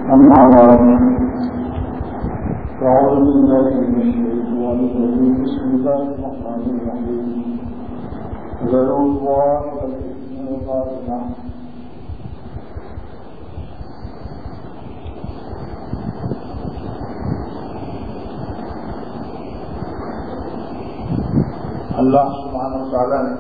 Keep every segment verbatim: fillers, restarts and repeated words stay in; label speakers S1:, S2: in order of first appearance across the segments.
S1: أما بعد فأعوذ بالله من الشيطان الرجيم بسم الله الرحمن الرحيم ذروا الله والإثم والباطل اللہ سبحانہ وتعالیٰ نے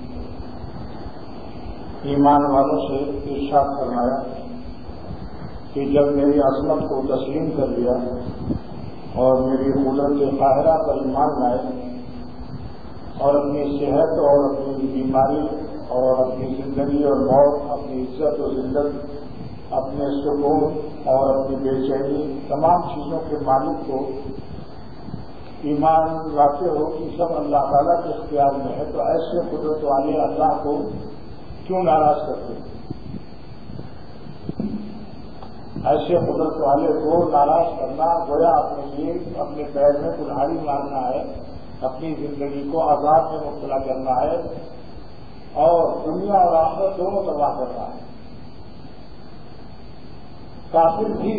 S1: ایمان والوں سے ارشاد فرمایا کہ جب میری عظمت کو تسلیم کر لیا اور میری قدرت قاہرہ پر ایمان لائے اور اپنی صحت اور اپنی بیماری اور اپنی زندگی اور موت، اپنی عزت و ذلت، اپنے سکون اور اپنی بے چینی، تمام چیزوں کے مالک کو ایمان لاتے ہو کہ سب اللہ تعالیٰ کے اختیار میں ہے، تو ایسے قدرت والے اللہ کو کیوں ناراض کرتے ہیں؟ ایسے قدرت والے کو ناراض کرنا گویا اپنے لیے اپنے پیر میں کلہاڑی مارنا ہے، اپنی زندگی کو عذاب میں مبتلا کرنا ہے اور دنیا اور آخرت دونوں تباہ کرنا ہے۔ کافر بھی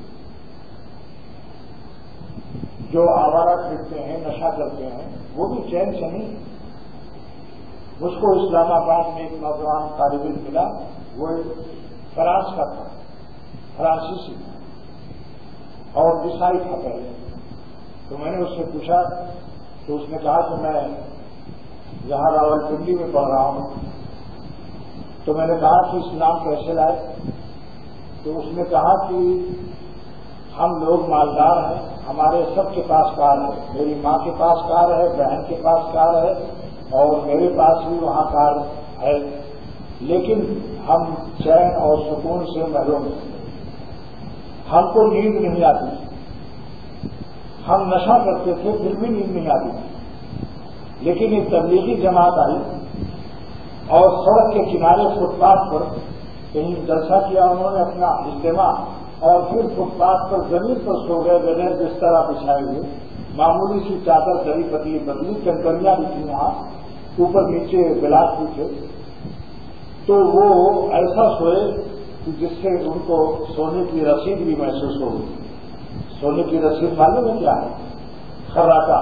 S1: جو آوارہ پھرتے ہیں، نشہ کرتے ہیں، وہ بھی چین سے نہیں۔ مجھ کو اسلام آباد میں ایک نوجوان طالب علم ملا، وہ فرانس کا تھا، فرانسیسی اور عیسائی تھا پہلے۔ تو میں نے اس سے پوچھا تو اس نے کہا کہ میں یہاں راول پنڈی میں پڑھ رہا ہوں۔ تو میں نے کہا کہ اسلام کیسے لائے؟ تو اس نے کہا کہ ہم لوگ مالدار ہیں، ہمارے سب کے پاس کار ہے، میری ماں کے پاس کار ہے، بہن کے پاس کار ہے اور میرے پاس بھی وہاں کار ہے، لیکن ہم چین اور سکون سے محروم ہیں، ہم کو نیند نہیں آتی، ہم نشہ کرتے تھے پھر بھی نیند نہیں آتی تھی، لیکن ایک تبلیغی جماعت آئی اور سڑک کے کنارے فٹ پاتھ پر کہیں جلسہ کیا انہوں نے اپنا اجتماع، اور پھر فٹ پاتھ پر زمین پر سو گئے بغیر بستر بچھائے ہوئے، معمولی سی چادر دری پتلی پتلی، کنکریاں بھی تھیں وہاں، اوپر نیچے گلاس بھی تھے۔ تو وہ ایسا سوئے کہ جس سے ان کو سونے کی رسید بھی محسوس ہو گئی۔ سونے کی رسید معلوم ہے کیا ہے؟ خراٹا۔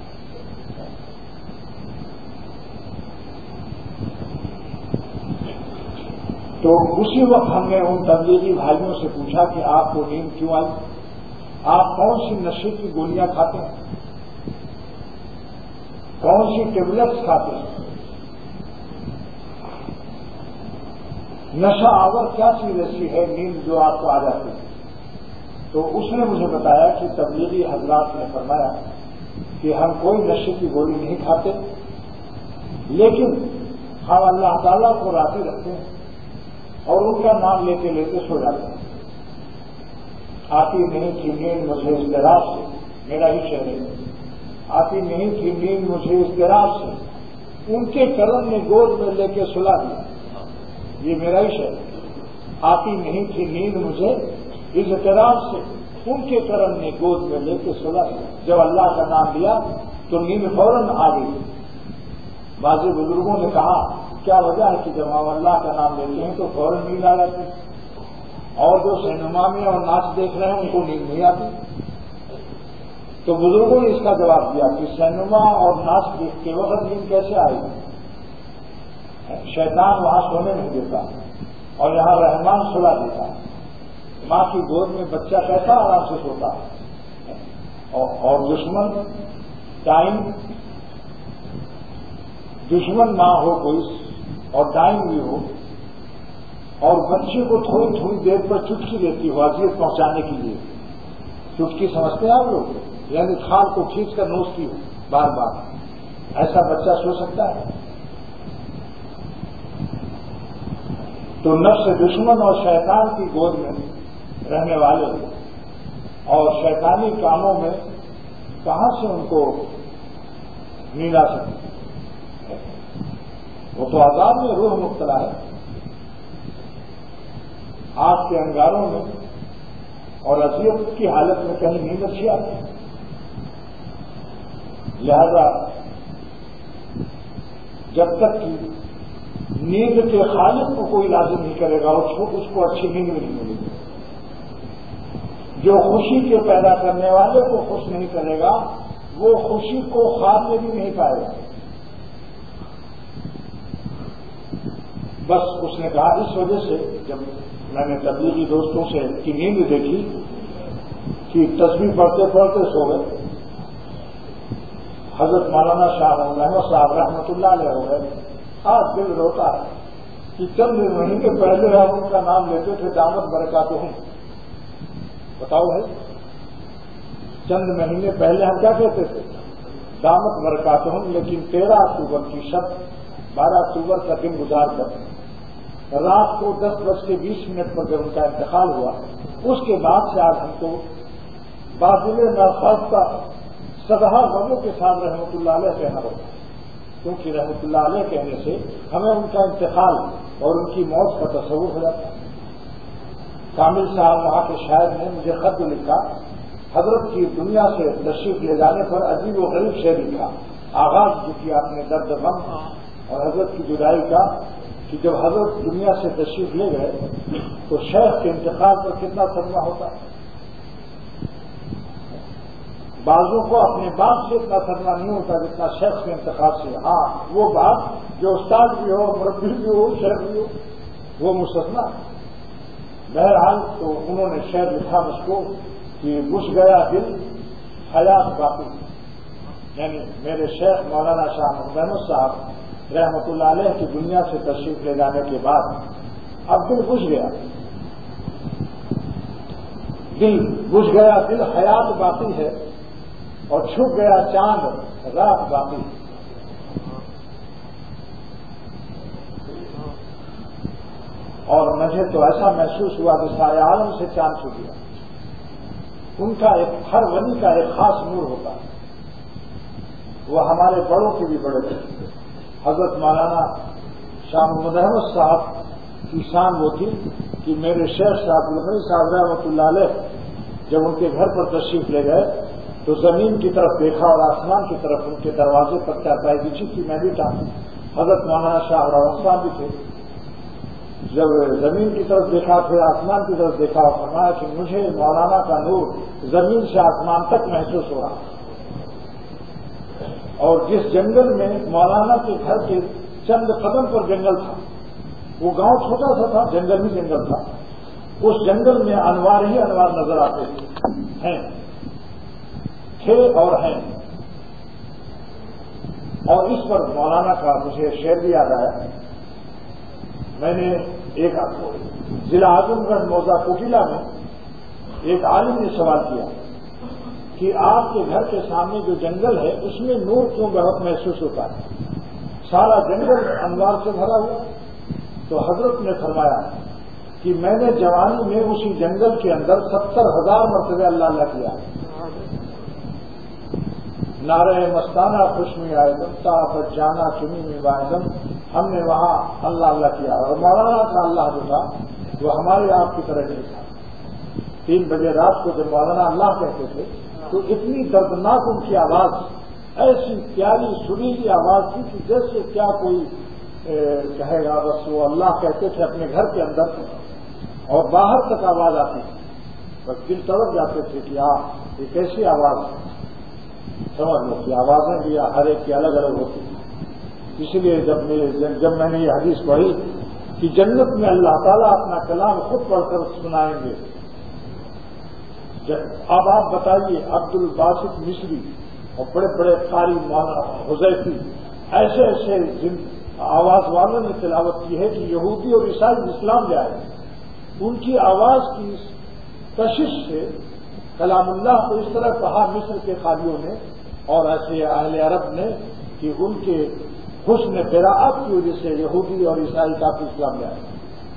S1: تو اسی وقت ہم نے ان تبلیغی بھائیوں سے پوچھا کہ آپ کو نیند کیوں آئی؟ آپ کون سی نشے کی گولیاں کھاتے ہیں؟ کون سی ٹیبلٹس کھاتے ہیں؟ نشہ آور کیا چیز ایسی ہے نیند جو آپ کو آ جاتی ہے؟ تو اس نے مجھے بتایا کہ تبلیغی حضرات نے فرمایا کہ ہم کوئی نشے کی گولی نہیں کھاتے، لیکن ہم اللہ تعالیٰ کو راضی رکھتے ہیں اور ان کا نام لیتے لیتے سو جاتے ہیں۔ آتی نہیں تھی نیند مجھے اضطراب سے، میرا ہی شعر ہے، آتی نہیں تھی نیند مجھے اضطراب سے، ان کے کرم نے گود میں لے کے سلا دیا، یہ میرا ہی شعر ہے۔ آتی نہیں تھی نیند مجھے اضطراب سے، ان کے کرم نے گود میں لے کے سلا دیا۔ جب اللہ کا نام لیا تو نیند فوراً آ گئی۔ بعض بزرگوں نے کہا کیا وجہ ہے کہ جب ہم اللہ کا نام لیتے ہیں تو فوراً نیند آ جاتی ہے، اور جو سینما میں اور ناچ دیکھ رہے ہیں ان کو نیند نہیں آتی؟ تو بزرگوں نے اس کا جواب دیا کہ سینما اور ناچ دیکھتے وقت نیند کیسے آئے گی؟ شیطان وہاں سونے نہیں دیتا اور یہاں رحمان سلا دیتا ہے۔ ماں کی گود میں بچہ کیسا آرام سے سوتا ہے؟ اور دشمن ٹائم دشمن ماں ہو کوئی اور ٹائم بھی ہو اور بچے کو تھوڑی تھوڑی دیر پر چٹکی دیتی ہو اذیت پہنچانے کے لیے، چٹکی سمجھتے ہیں آپ لوگ؟ یعنی کھال کو کھینچ کر نوچتی ہو بار بار، ایسا بچہ سو سکتا ہے؟ تو نفس دشمن اور شیطان کی گود میں رہنے والے اور شیطانی کاموں میں کہاں سے ان کو نیند آ سکتی؟ وہ تو عذاب میں روح مبتلا ہے، آگ کے انگاروں میں اور اذیت کی حالت میں کہیں نیند اچھی آتی ہے۔ لہذا جب تک کہ نیند کے خالق کو کوئی لازم نہیں کرے گا اس کو اچھی نیند نہیں ملے گی۔ جو خوشی کے پیدا کرنے والے کو خوش نہیں کرے گا وہ خوشی کو خواب میں بھی نہیں پائے گا. بس اس نے کہا اس وجہ سے جب میں نے تبلیغی دوستوں سے کی نیند دیکھی کہ تسبیح پڑھتے پڑھتے سو گئے. حضرت مولانا شاہ محمد صاحب رحمۃ اللہ علیہ ہو گئے. آج دل روتا ہے کہ چند مہینے پہلے ہم ان کا نام لیتے تھے دامت برکاتہم. بتاؤ ہے چند مہینے پہلے ہم کیا کہتے تھے دامت برکاتہم، لیکن تیرہ اکتوبر کی شب بارہ اکتوبر کا دن گزار کر رات کو دس بج کے بیس منٹ پر جب ان کا انتقال ہوا اس کے بعد سے آج ہم کو بادل ناخواستہ سدہا غموں کے ساتھ رحمۃ اللہ علیہ کہنا ہوگا، کیونکہ رحمۃ اللہ علیہ کہنے سے ہمیں ان کا انتقال اور ان کی موت کا تصور ہو جاتا ہے. کامل صاحب وہاں کے شاعر نے مجھے خط لکھا، حضرت کی دنیا سے تشریف لے جانے پر عجیب و غریب شعر لکھا. آغاز جو کیا آپ نے درد غم اور حضرت کی جدائی کا کہ جب حضرت دنیا سے تشریف لے گئے تو شیخ کے انتقال پر کتنا صدمہ ہوتا ہے. بعضوں کو اپنے باپ سے اتنا صدمہ نہیں ہوتا جتنا شیخ کے انتقال سے. ہاں وہ باپ جو استاد بھی ہو مربی بھی ہو شیخ بھی ہو وہ مستثنا. بہرحال تو انہوں نے شعر لکھا مجھ کو کہ بجھ گیا دل حیات باقی، یعنی میرے شیخ مولانا شاہ محمد صاحب رحمۃ اللہ علیہ کی دنیا سے تشریف لے جانے کے بعد اب دل بجھ گیا، دل بجھ گیا دل حیات باقی ہے اور چھپ گیا چاند رات باقی. اور مجھے تو ایسا محسوس ہوا کہ سارے عالم سے چاند چھپ گیا. ان کا ایک ہر ولی کا ایک خاص نور ہوتا ہے. وہ ہمارے بڑوں کے بھی بڑے تھے. حضرت مولانا شاہ محمد احمد صاحب کی شان وہ تھی کہ میرے شیخ صاحب الغنی صاحب رحمۃ اللہ علیہ جب ان کے گھر پر تشریف لے گئے تو زمین کی طرف دیکھا اور آسمان کی طرف ان کے دروازے پر چارپائی بچھی تھی. میں بھی تھا، حضرت مولانا شاہ راوت صاحب بھی تھے. جب زمین کی طرف دیکھا پھر آسمان کی طرف دیکھا اور فرمایا کہ مجھے مولانا کا نور زمین سے آسمان تک محسوس ہو رہا. اور جس جنگل میں مولانا کے گھر کے چند قدم پر جنگل تھا، وہ گاؤں چھوٹا سا تھا، جنگل ہی جنگل تھا، اس جنگل میں انوار ہی انوار نظر آتے ہیں تھے اور ہیں. اور اس پر مولانا کا مجھے شعر بھی یاد آیا. میں نے ایک ضلع اعظم گڑھ موضع کوٹیلا میں ایک عالم نے سوال کیا کہ آپ کے گھر کے سامنے جو جنگل ہے اس میں نور کیوں بہت محسوس ہوتا ہے، سارا جنگل انوار سے بھرا ہوا. تو حضرت نے فرمایا کہ میں نے جوانی میں اسی جنگل کے اندر ستر ہزار مرتبہ اللہ اللہ کیا. نعرہ مستانہ خوشمی آئدم تا پر جانا چنی میں واحدم، ہم نے وہاں اللہ اللہ کیا. اور مولانا کا اللہ جو تھا وہ ہمارے آپ کی طرح نہیں تھا. تین بجے رات کو جب مولانا اللہ کہتے تھے تو اتنی دردناک ان کی آواز، ایسی پیاری سریلی آواز تھی کہ جیسے کیا کوئی کہے گا. بس وہ اللہ کہتے تھے اپنے گھر کے اندر اور باہر تک آواز آتی تھی. بس دل تڑپ جاتے تھے کہ ہاں یہ کیسی آواز ہے. سمجھ لو کہ آوازیں بھی ہر ایک کی الگ الگ ہوتی ہیں. اس لیے جب میں جب میں نے یہ حدیث پڑھی کہ جنت میں اللہ تعالیٰ اپنا کلام خود پڑھ کر سنائیں گے. اب آپ بتائیے عبد الباسط مصری اور بڑے بڑے قاری حذیفی ایسے ایسے آواز والوں نے تلاوت کی ہے کہ یہودی اور عیسائی اسلام لے آئے. ان کی آواز کی کشش سے کلام اللہ کو اس طرح کہا مصر کے قاریوں نے اور ایسے اہل عرب نے کہ ان کے حسن قراءت کی وجہ سے یہودی اور عیسائی کافی اسلام لے آئے.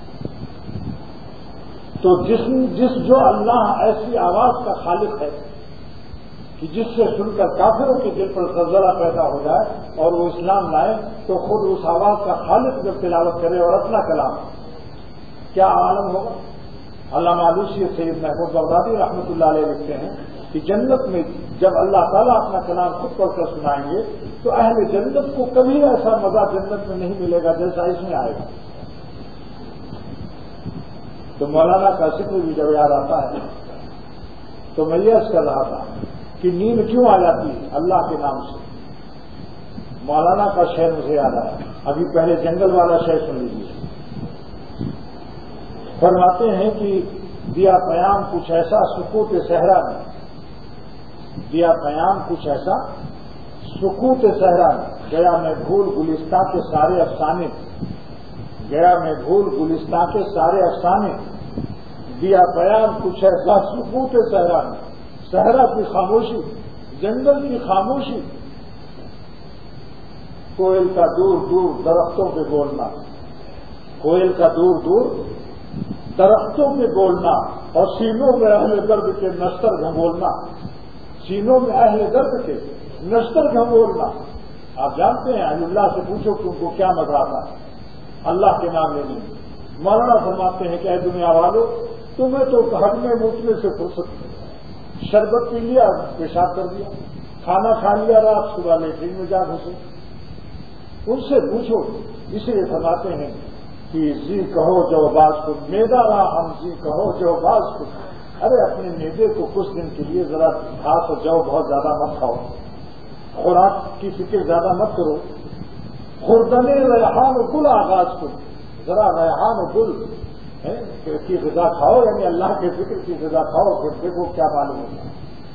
S1: تو جس جس جو اللہ ایسی آواز کا خالق ہے کہ جس سے سن کر کافروں کے دل پر زلزلہ پیدا ہو جائے اور وہ اسلام لائے، تو خود اس آواز کا خالق جب تلاوت کرے اور اپنا کلام کیا عالم ہوگا. علامہ علوسی سید محمود بغدادی رحمۃ اللہ علیہ لکھتے ہیں کہ جنت میں جب اللہ تعالیٰ اپنا کلام خود پڑھ کر سنائیں گے تو اہل جنت کو کبھی ایسا مزہ جنت میں نہیں ملے گا جیسا اس میں آئے گا. تو مولانا کا ذکر بھی جب یاد آتا ہے تو میں یہ عرض کر رہا تھا کہ نیند کیوں آ جاتی ہے اللہ کے نام سے. مولانا کا شعر مجھے یاد آیا, ابھی پہلے جنگل والا شعر سن لیجیے. فرماتے ہیں کہ دیا پیام کچھ ایسا سکوت صحرا میں, دیا پیام کچھ ایسا سکوت صحرا میں, گیا میں بھول گلستان کے سارے افسانے, گیا میں بھول گلستان کے سارے افسانے, دیا پیام کچھ ایسا سکوت صحرا میں. صحرا کی خاموشی, جنگل کی خاموشی, کوئل کا دور دور درختوں پہ بولنا, کوئل کا دور دور درختوں پہ بولنا, اور سینوں میں اہل درد کے نشتر گھمولنا, سینوں میں اہل درد کے نشتر گھمولنا. آپ جانتے ہیں اہل اللہ سے پوچھو کہ ان کو کیا مزہ آتا ہے اللہ کے نام لینے. مولانا فرماتے ہیں کہ اے دنیا والو, تمہیں تو گھر میں مچنے سے فرصت, شربت پی لیا پیشاب کر دیا, کھانا کھا لیا رات صبح لیٹرین میں جا گھسے. ان سے پوچھو. اس لیے فرماتے ہیں کہ جی کہو جو باز کو میدا رہا ہم, جی کہو جو باز کو. ارے اپنے میدے کو کچھ دن کے لیے ذرا گھاس اور جو بہت زیادہ مت کھاؤ, خوراک کی فکر زیادہ مت کرو. خوردنے ریحان و گل آغاز کو, ذرا ریحان و گل کی غذا کھاؤ, یعنی اللہ کے فکر کی غذا کھاؤ, پھر دیکھو کیا معلوم ہوتا ہے.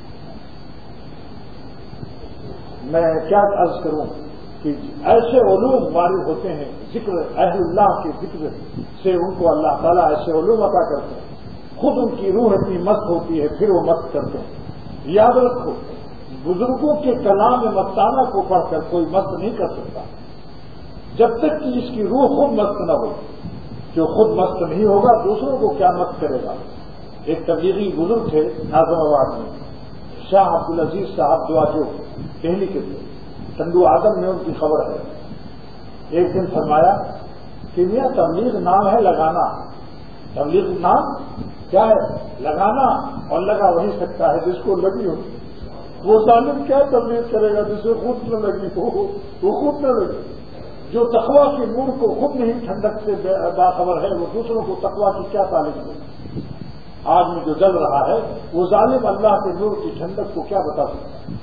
S1: میں کیا عرض کروں کہ ایسے علوم وارد ہوتے ہیں, ذکر اہل اللہ کے ذکر سے ان کو اللہ تعالیٰ ایسے علوم عطا کرتے ہیں. خود ان کی روح اتنی مست ہوتی ہے پھر وہ مست کرتے ہیں. یاد رکھو, بزرگوں کے کلام مستانہ کو پڑھ کر کوئی مست نہیں کر سکتا جب تک کہ اس کی روح خود مست نہ ہو. جو خود مست نہیں ہوگا دوسروں کو کیا مست کرے گا. ایک تبلیغی بزرگ تھے اعظم آباد میں, شاہ عبدالعزیز صاحب دعا جو دہلی کے تھے, چندو آدم میں ان کی خبر ہے. ایک دن فرمایا کہ میاں تبلیغ نام ہے لگانا, تبلیغ نام کیا ہے لگانا, اور لگا وہی سکتا ہے جس کو لگی ہو. وہ ظالم کیا تبلیغ کرے گا جسے خود نہ لگی ہو, وہ خود نہ لگے. جو تقویٰ کی نور کو خود نہیں ٹھنڈک سے باخبر ہے وہ دوسروں کو تقویٰ کی کیا تعلیم دے. آدمی جو جل رہا ہے وہ ظالم اللہ کے نور کی ٹھنڈک کو کیا بتا سکتا ہے.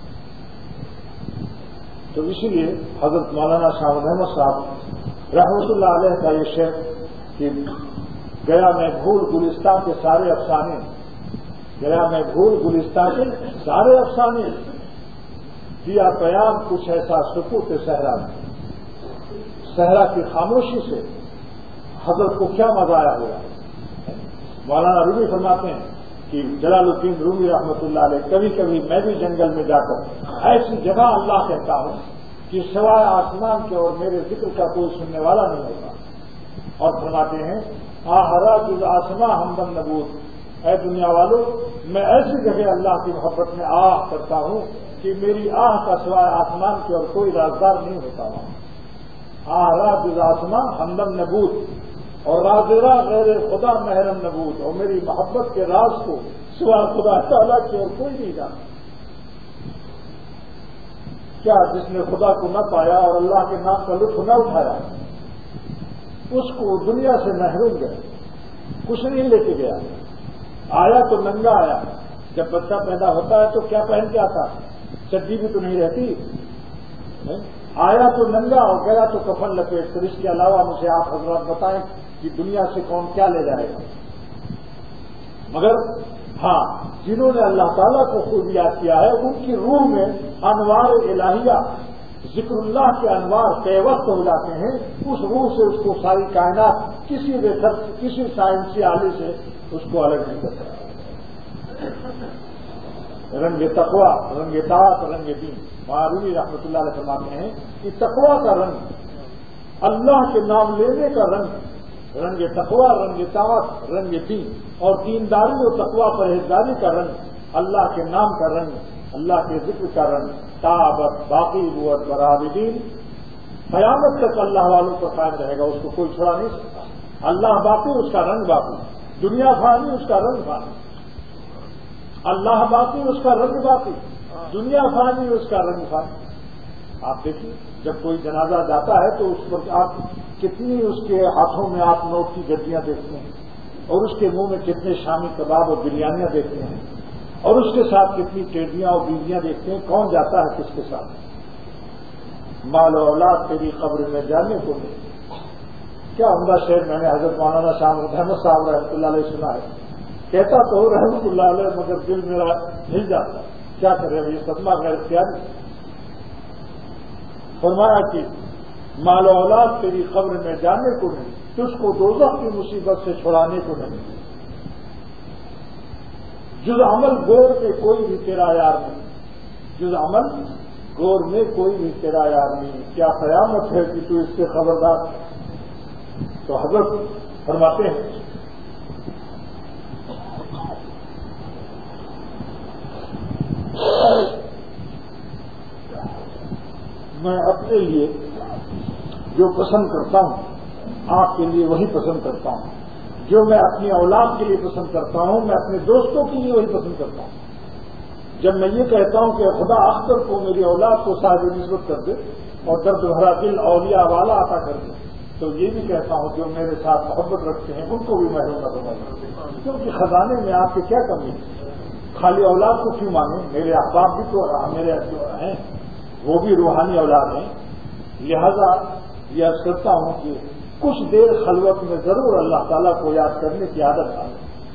S1: تو اسی لیے حضرت مولانا شاہ محمد صاحب رحمۃ اللہ علیہ کا یہ شعر کہ گیا میں بھول گلستان کے سارے افسانے, گیا میں بھول گلستان کے سارے افسانے, دیا پیام کچھ ایسا سکوت صحرا میں. صحرا کی خاموشی سے حضرت کو کیا مزہ آیا ہوگا. مولانا رومی فرماتے ہیں کہ جلال الدین رومی رحمۃ اللہ علیہ کبھی کبھی میں بھی جنگل میں جا کر ایسی جگہ اللہ کہتا ہوں کہ سوائے آسمان کے اور میرے ذکر کا کوئی سننے والا نہیں ہوتا. اور فرماتے ہیں آہرا جز آسما ہمدم نبوت, اے دنیا والوں میں ایسی جگہ اللہ کی محبت میں آہ کرتا ہوں کہ میری آہ کا سوائے آسمان کے اور کوئی رازدار نہیں ہوتا. آہرا جز آسما ہمدم نبوت, اور رازرا غیر خدا محرم نبوت, اور میری محبت کے راز کو سوا خدا تعالیٰ کی اور کوئی نہیں جانتا. کیا جس نے خدا کو نہ پایا اور اللہ کے نام کا لطف نہ اٹھایا اس کو دنیا سے محروم گیا, کچھ نہیں لے کے گیا. آیا تو ننگا آیا, جب بچہ پیدا ہوتا ہے تو کیا پہن کے آتا, چڈی بھی تو نہیں رہتی. آیا تو ننگا اور گیا تو کفن لپیٹ کر. اس کے علاوہ مجھے آپ حضرات بتائیں کہ دنیا سے کون کیا لے جائے گا. مگر ہاں جنہوں نے اللہ تعالیٰ کو خوب یاد کیا ہے ان کی روح میں انوار الہیہ ذکر اللہ کے انوار بے وقت ہو جاتے ہیں. اس روح سے اس کو ساری کائنات کسی ریسرچ کسی سائنسی آلے سے اس کو الگ نہیں کر سکتا. رنگ تقویٰ, رنگ طاعت, رنگ دین. معروی رحمۃ اللہ علیہ فرماتے ہیں کہ تقویٰ کا رنگ, اللہ کے نام لینے کا رنگ, رنگ تقویٰ, رنگ طاعت, رنگ دین, اور دینداری و تقویٰ پرہیزگاری کا رنگ, اللہ کے نام کا رنگ, اللہ کے ذکر کا رنگ, تابت باقی روت برابدین. قیامت تک اللہ والوں پر قائم رہے گا, اس کو کوئی چھوڑا نہیں سکتا. اللہ باقی, اس کا رنگ باقی. دنیا فانی, اس کا رنگ فانی. اللہ باقی, اس کا رنگ باقی. دنیا فانی, اس کا رنگ فانی. آپ دیکھیے جب کوئی جنازہ جاتا ہے تو اس پر آپ کتنی اس کے ہاتھوں میں آپ نوٹ کی گڈیاں دیکھتے ہیں, اور اس کے منہ میں کتنے شامی کباب اور بریانیاں دیکھتے ہیں. اور اس کے ساتھ کتنی ٹیڈیاں اور بیویاں دیکھتے ہیں، کون جاتا ہے کس کے ساتھ؟ مال و اولاد تیری قبر میں جانے کو نہیں. کیا عمدہ شعر میں نے حضرت مولانا شاہ احمد صاحب رحمۃ اللہ علیہ سنا ہے. کہتا تو رحمۃ اللہ علیہ مگر دل میرا ہل جاتا. کیا کرے یہ صدمہ غیر اختیاری. فرمایا کہ مال و اولاد تیری قبر میں جانے کو نہیں، تجھ کو دوزخ کی مصیبت سے چھڑانے کو نہیں. جز عمل گور میں کوئی بھی تیرا یار نہیں، جز عمل گور میں کوئی بھی تیرا یار نہیں. کیا قیامت ہے کہ تو اس سے خبردار. تو حضرت فرماتے ہیں میں اپنے لیے جو پسند کرتا ہوں آپ کے لیے وہی پسند کرتا ہوں، جو میں اپنی اولاد کے لیے پسند کرتا ہوں میں اپنے دوستوں کے لیے وہی پسند کرتا ہوں. جب میں یہ کہتا ہوں کہ خدا اختر کو میری اولاد کو صاحب نسبت کر دے اور درد بھرا دل اولیاء والا عطا کر دے، تو یہ بھی کہتا ہوں جو میرے ساتھ محبت رکھتے ہیں ان کو بھی محروم نہ بنا. کیونکہ خزانے میں آپ کی کیا کمی ہے؟ خالی اولاد کو کیوں مانیں؟ میرے احباب بھی تو میرے ہیں، وہ بھی روحانی اولاد ہیں. لہذا یہ عرض کرتا ہوں کہ کچھ دیر خلوت میں ضرور اللہ تعالیٰ کو یاد کرنے کی عادت آئے.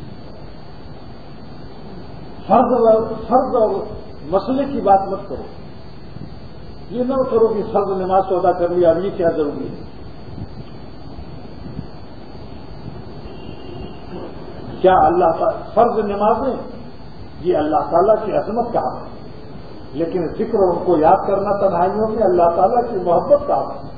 S1: فرض فرض اور مسئلے کی بات مت کرو. یہ نہ کرو کہ فرض نماز کو ادا کر لیا اب یہ کیا ضروری ہے. کیا اللہ تعالیٰ فرض نمازیں یہ اللہ تعالیٰ کی عظمت کا حق ہے، لیکن ذکر ان کو یاد کرنا تنہائیوں میں اللہ تعالیٰ کی محبت کا حق ہے.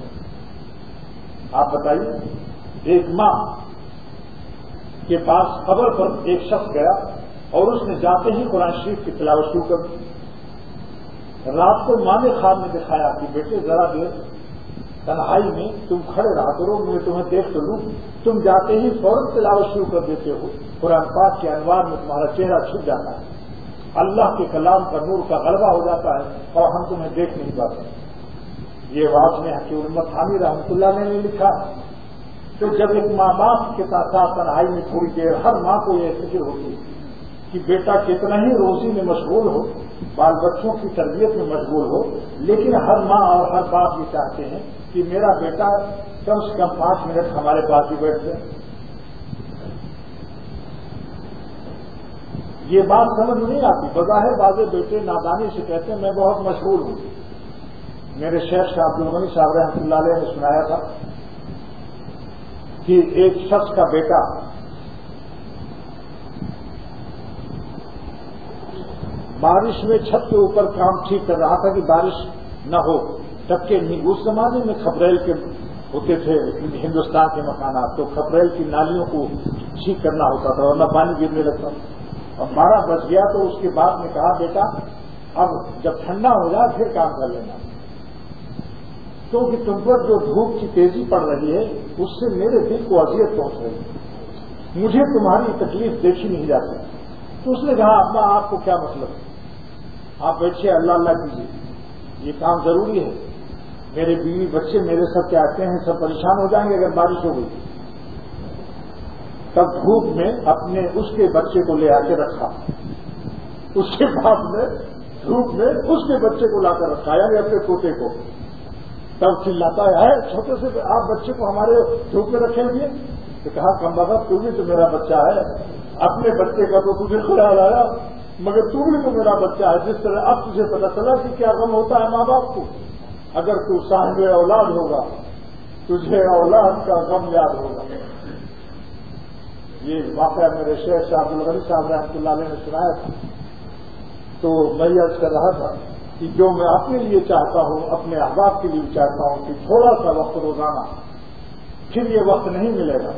S1: آپ بتائیے، ایک ماں کے پاس قبر پر ایک شخص گیا اور اس نے جاتے ہی قرآن شریف کی تلاوت شروع کر دی. رات کو ماں نے خواب میں دکھایا کہ بیٹے ذرا دیر تنہائی میں تم کھڑے رہا کرو، میں تمہیں دیکھ تو لوں. تم جاتے ہی فوراً تلاوت شروع کر دیتے ہو، قرآن پاک کے انوار میں تمہارا چہرہ چھپ جاتا ہے، اللہ کے کلام کا نور کا غلبہ ہو جاتا ہے اور ہم تمہیں دیکھ نہیں پاتے. یہ بات میں حکیم الامت حامی رحمۃ اللہ نے لکھا. تو جب ایک ماں باپ کے ساتھ ساتھ تنہائی میں تھوڑی دیر ہر ماں کو یہ فکر ہوتی ہے کہ بیٹا کتنا ہی روزی میں مشغول ہو، بال بچوں کی تربیت میں مشغول ہو، لیکن ہر ماں اور ہر باپ یہ چاہتے ہیں کہ میرا بیٹا کم سے کم پانچ منٹ ہمارے پاس ہی بیٹھ جائے. یہ بات سمجھ نہیں آتی. بظاہر واضح بیٹے نادانی سے کہتے ہیں میں بہت مشغول ہوں. میرے شیخ شاہ عبد الغنی صاحب رحمۃ اللہ علیہ نے سنایا تھا کہ ایک شخص کا بیٹا بارش میں چھت کے اوپر کام ٹھیک کر رہا تھا کہ بارش نہ ہو ٹپکے نہیں. اس زمانے میں کھپریل کے ہوتے تھے ہندوستان کے مکانات، تو کھپریل کی نالیوں کو ٹھیک کرنا ہوتا تھا ورنہ پانی گرنے لگتا تھا. اور بارہ بج گیا تو اس کے باپ نے کہا بیٹا اب جب ٹھنڈا ہو جائے پھر کام کر لینا، کیونکہ تم پر جو دھوپ کی تیزی پڑ رہی ہے اس سے میرے دل کو اذیت پہنچ رہی ہے، مجھے تمہاری تکلیف دیکھی نہیں جا سکتی. تو اس نے کہا ابا آپ کو کیا مطلب ہے، آپ بیٹھے اللہ اللہ کیجیے، یہ کام ضروری ہے. میرے بیوی بچے میرے سب کے آتے ہیں، سب پریشان ہو جائیں گے اگر بارش ہو گئی. تب دھوپ میں اپنے اس کے بچے کو لے آ کے رکھا، اس کے باپ نے دھوپ میں اس کے بچے کو لا کر رکھا یعنی اپنے پوتے کو. تب چلاتا ہے چھوٹے سے آپ بچے کو ہمارے دھوپ میں رکھیں گے. تو کہا کم بابا تو بھی تو میرا بچہ ہے، اپنے بچے کا تو تجھے خیال آیا مگر تو بھی تو میرا بچہ ہے. جس طرح اب تجھے پتا چلا کہ کیا غم ہوتا ہے ماں باپ کو. اگر تو صاحب اولاد ہوگا تجھے اولاد کا غم یاد ہوگا. یہ واقعہ میرے شیخ شاہ عبد الغنی صاحب رحمۃ اللہ علیہ نے سنایا تھا. تو میں عرض کر رہا تھا کہ جو میں اپنے لیے چاہتا ہوں اپنے احباب کے لیے چاہتا ہوں کہ تھوڑا سا وقت روزانہ، پھر یہ وقت نہیں ملے گا،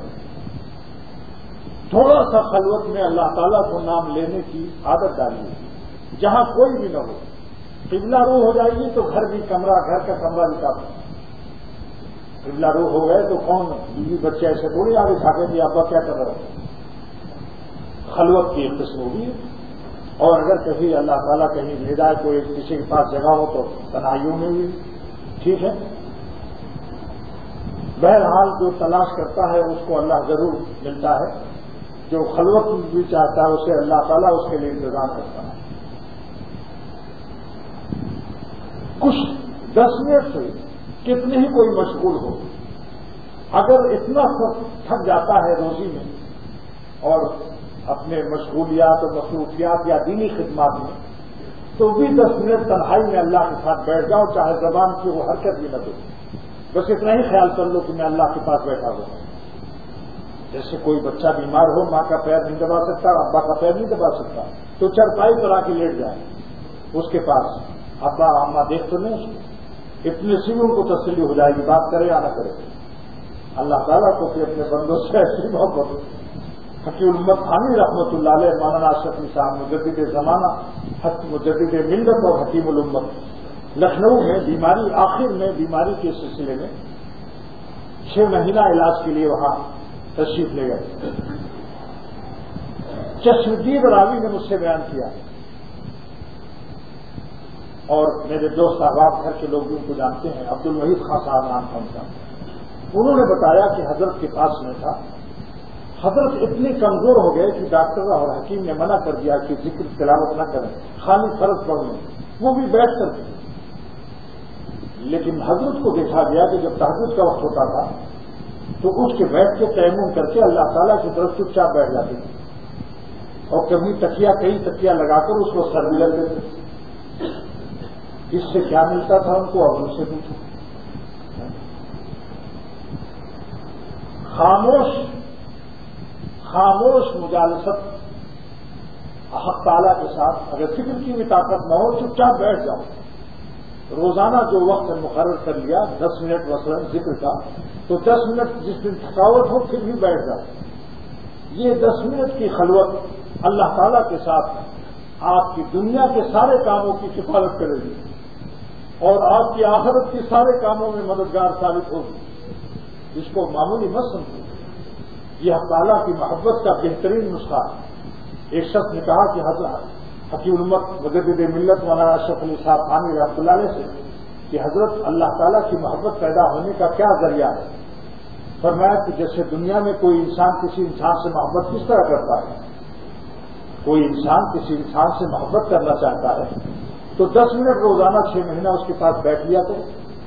S1: تھوڑا سا خلوت میں اللہ تعالیٰ کو نام لینے کی عادت ڈالیے. جہاں کوئی بھی نہ ہو، قبلہ روح ہو جائے گی تو گھر بھی کمرہ گھر کا کمرہ بھی کافی. قبلہ روح ہو گئے تو کون بیوی بچے ایسے تھوڑی آگے جھاکیں گے ابا کیا کر رہے ہیں. خلوت کی ایک قسم ہوگی. اور اگر کبھی اللہ تعالیٰ کہیں ہدایت کو کسی کے پاس جگہ ہو تو تنہائیوں میں بھی ٹھیک ہے. بہرحال جو تلاش کرتا ہے اس کو اللہ ضرور ملتا ہے. جو خلوت بھی چاہتا ہے اسے اللہ تعالیٰ اس کے لیے انتظام کرتا ہے. کچھ دس منٹ سے کتنے ہی کوئی مشغول ہو، اگر اتنا تھک جاتا ہے روزی میں اور اپنے مشغولیات اور مصروفیات یا دینی خدمات میں، تو بھی دس منٹ تنہائی میں اللہ کے ساتھ بیٹھ جاؤ، چاہے زبان کی وہ حرکت بھی نہ دو، بس اتنا ہی خیال کر لو کہ میں اللہ کے پاس بیٹھا ہوں. جیسے کوئی بچہ بیمار ہو، ماں کا پیر نہیں دبا سکتا، ابا کا پیر نہیں دبا سکتا، تو چرپائی پر آ کے لیٹ جائے اس کے پاس، ابا اماں دیکھ تو نہیں اس کو، اتنے سے ان کو تسلی ہو جائے گی، بات کرے یا نہ کرے. اللہ تعالیٰ کو کہ اپنے بندوں سے ایسی محبت. حکیم الامت خانی رحمۃ اللہ علیہ مولانا اشرف علی صاحب مجدد زمانہ، مجدد ملت اور حکیم الامت، لکھنؤ میں بیماری آخر میں بیماری کے سلسلے میں چھ مہینہ علاج کے لیے وہاں تشریف لے گئے. چشمدید راوی نے مجھ سے بیان کیا، اور میرے دوست احباب گھر کے لوگ بھی ان کو جانتے ہیں، عبد الوحید خان صاحب نام تھا ان کا. انہوں نے بتایا کہ حضرت کے پاس میں تھا، حضرت اتنے کمزور ہو گئے کہ ڈاکٹر اور حکیم نے منع کر دیا کہ ذکر تلاوت نہ کریں، خالی فرض پڑھ لیں، وہ بھی بیٹھ کر کے. لیکن حضرت کو دیکھا گیا کہ جب تہجد کا وقت ہوتا تھا تو اٹھ کے بیٹھ کے تیمم کر کے اللہ تعالیٰ کی طرف چپ چاپ بیٹھ جاتے تھے، اور کبھی تکیا کئی تکیا لگا کر اس کو سر بھی لگ دیتے. اس سے کیا ملتا تھا ان کو، اور ان سے پوچھو. خاموش خاموش مجالست حق تعالیٰ کے ساتھ، اگر فکر کی بھی طاقت نہ ہو چپ چاپ بیٹھ جاؤ. روزانہ جو وقت مقرر کر لیا دس منٹ مثلا ذکر کا، تو دس منٹ جس دن تھکاوٹ ہو پھر بھی بیٹھ جاؤ. یہ دس منٹ کی خلوت اللہ تعالیٰ کے ساتھ آپ کی دنیا کے سارے کاموں کی کفالت کرے گی اور آپ کی آخرت کے سارے کاموں میں مددگار ثابت ہوگی. اس کو معمولی مت سمجھو، یہ اللہ تعالیٰ کی محبت کا بہترین نسخہ ہے. ایک شخص نے کہا کہ حضرت حکیم الامت مجدد ملت مولانا اشرف علی صاحب خانی رحمۃ اللہ علیہ سے کہ حضرت اللہ تعالیٰ کی محبت پیدا ہونے کا کیا ذریعہ ہے؟ فرمایا کہ جیسے دنیا میں کوئی انسان کسی انسان سے محبت کس طرح کرتا ہے، کوئی انسان کسی انسان سے محبت کرنا چاہتا ہے تو دس منٹ روزانہ چھ مہینہ اس کے پاس بیٹھ لیا کرو.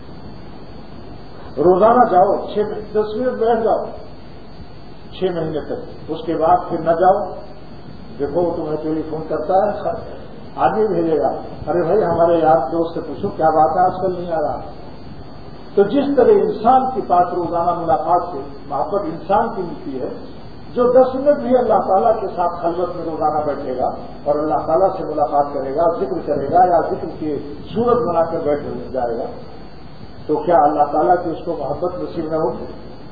S1: روزانہ جاؤ، چھ دس منٹ بیٹھ جاؤ چھ مہینے تک، اس کے بعد پھر نہ جاؤ. دیکھو تمہیں ٹیلی فون کرتا ہے، آدمی بھیجے گا، ارے بھائی ہمارے یار دوست سے پوچھو کیا بات ہے آج کل نہیں آ رہا. تو جس طرح انسان کے پاس روزانہ ملاقات سے محبت انسان کی ملتی ہے، جو دس منٹ بھی اللہ تعالیٰ کے ساتھ خلوت میں روزانہ بیٹھے گا اور اللہ تعالیٰ سے ملاقات کرے گا، ذکر کرے گا یا ذکر کی صورت بنا کر بیٹھ جائے گا، تو کیا اللہ تعالیٰ کی اس کو محبت نصیب نہ ہوگی؟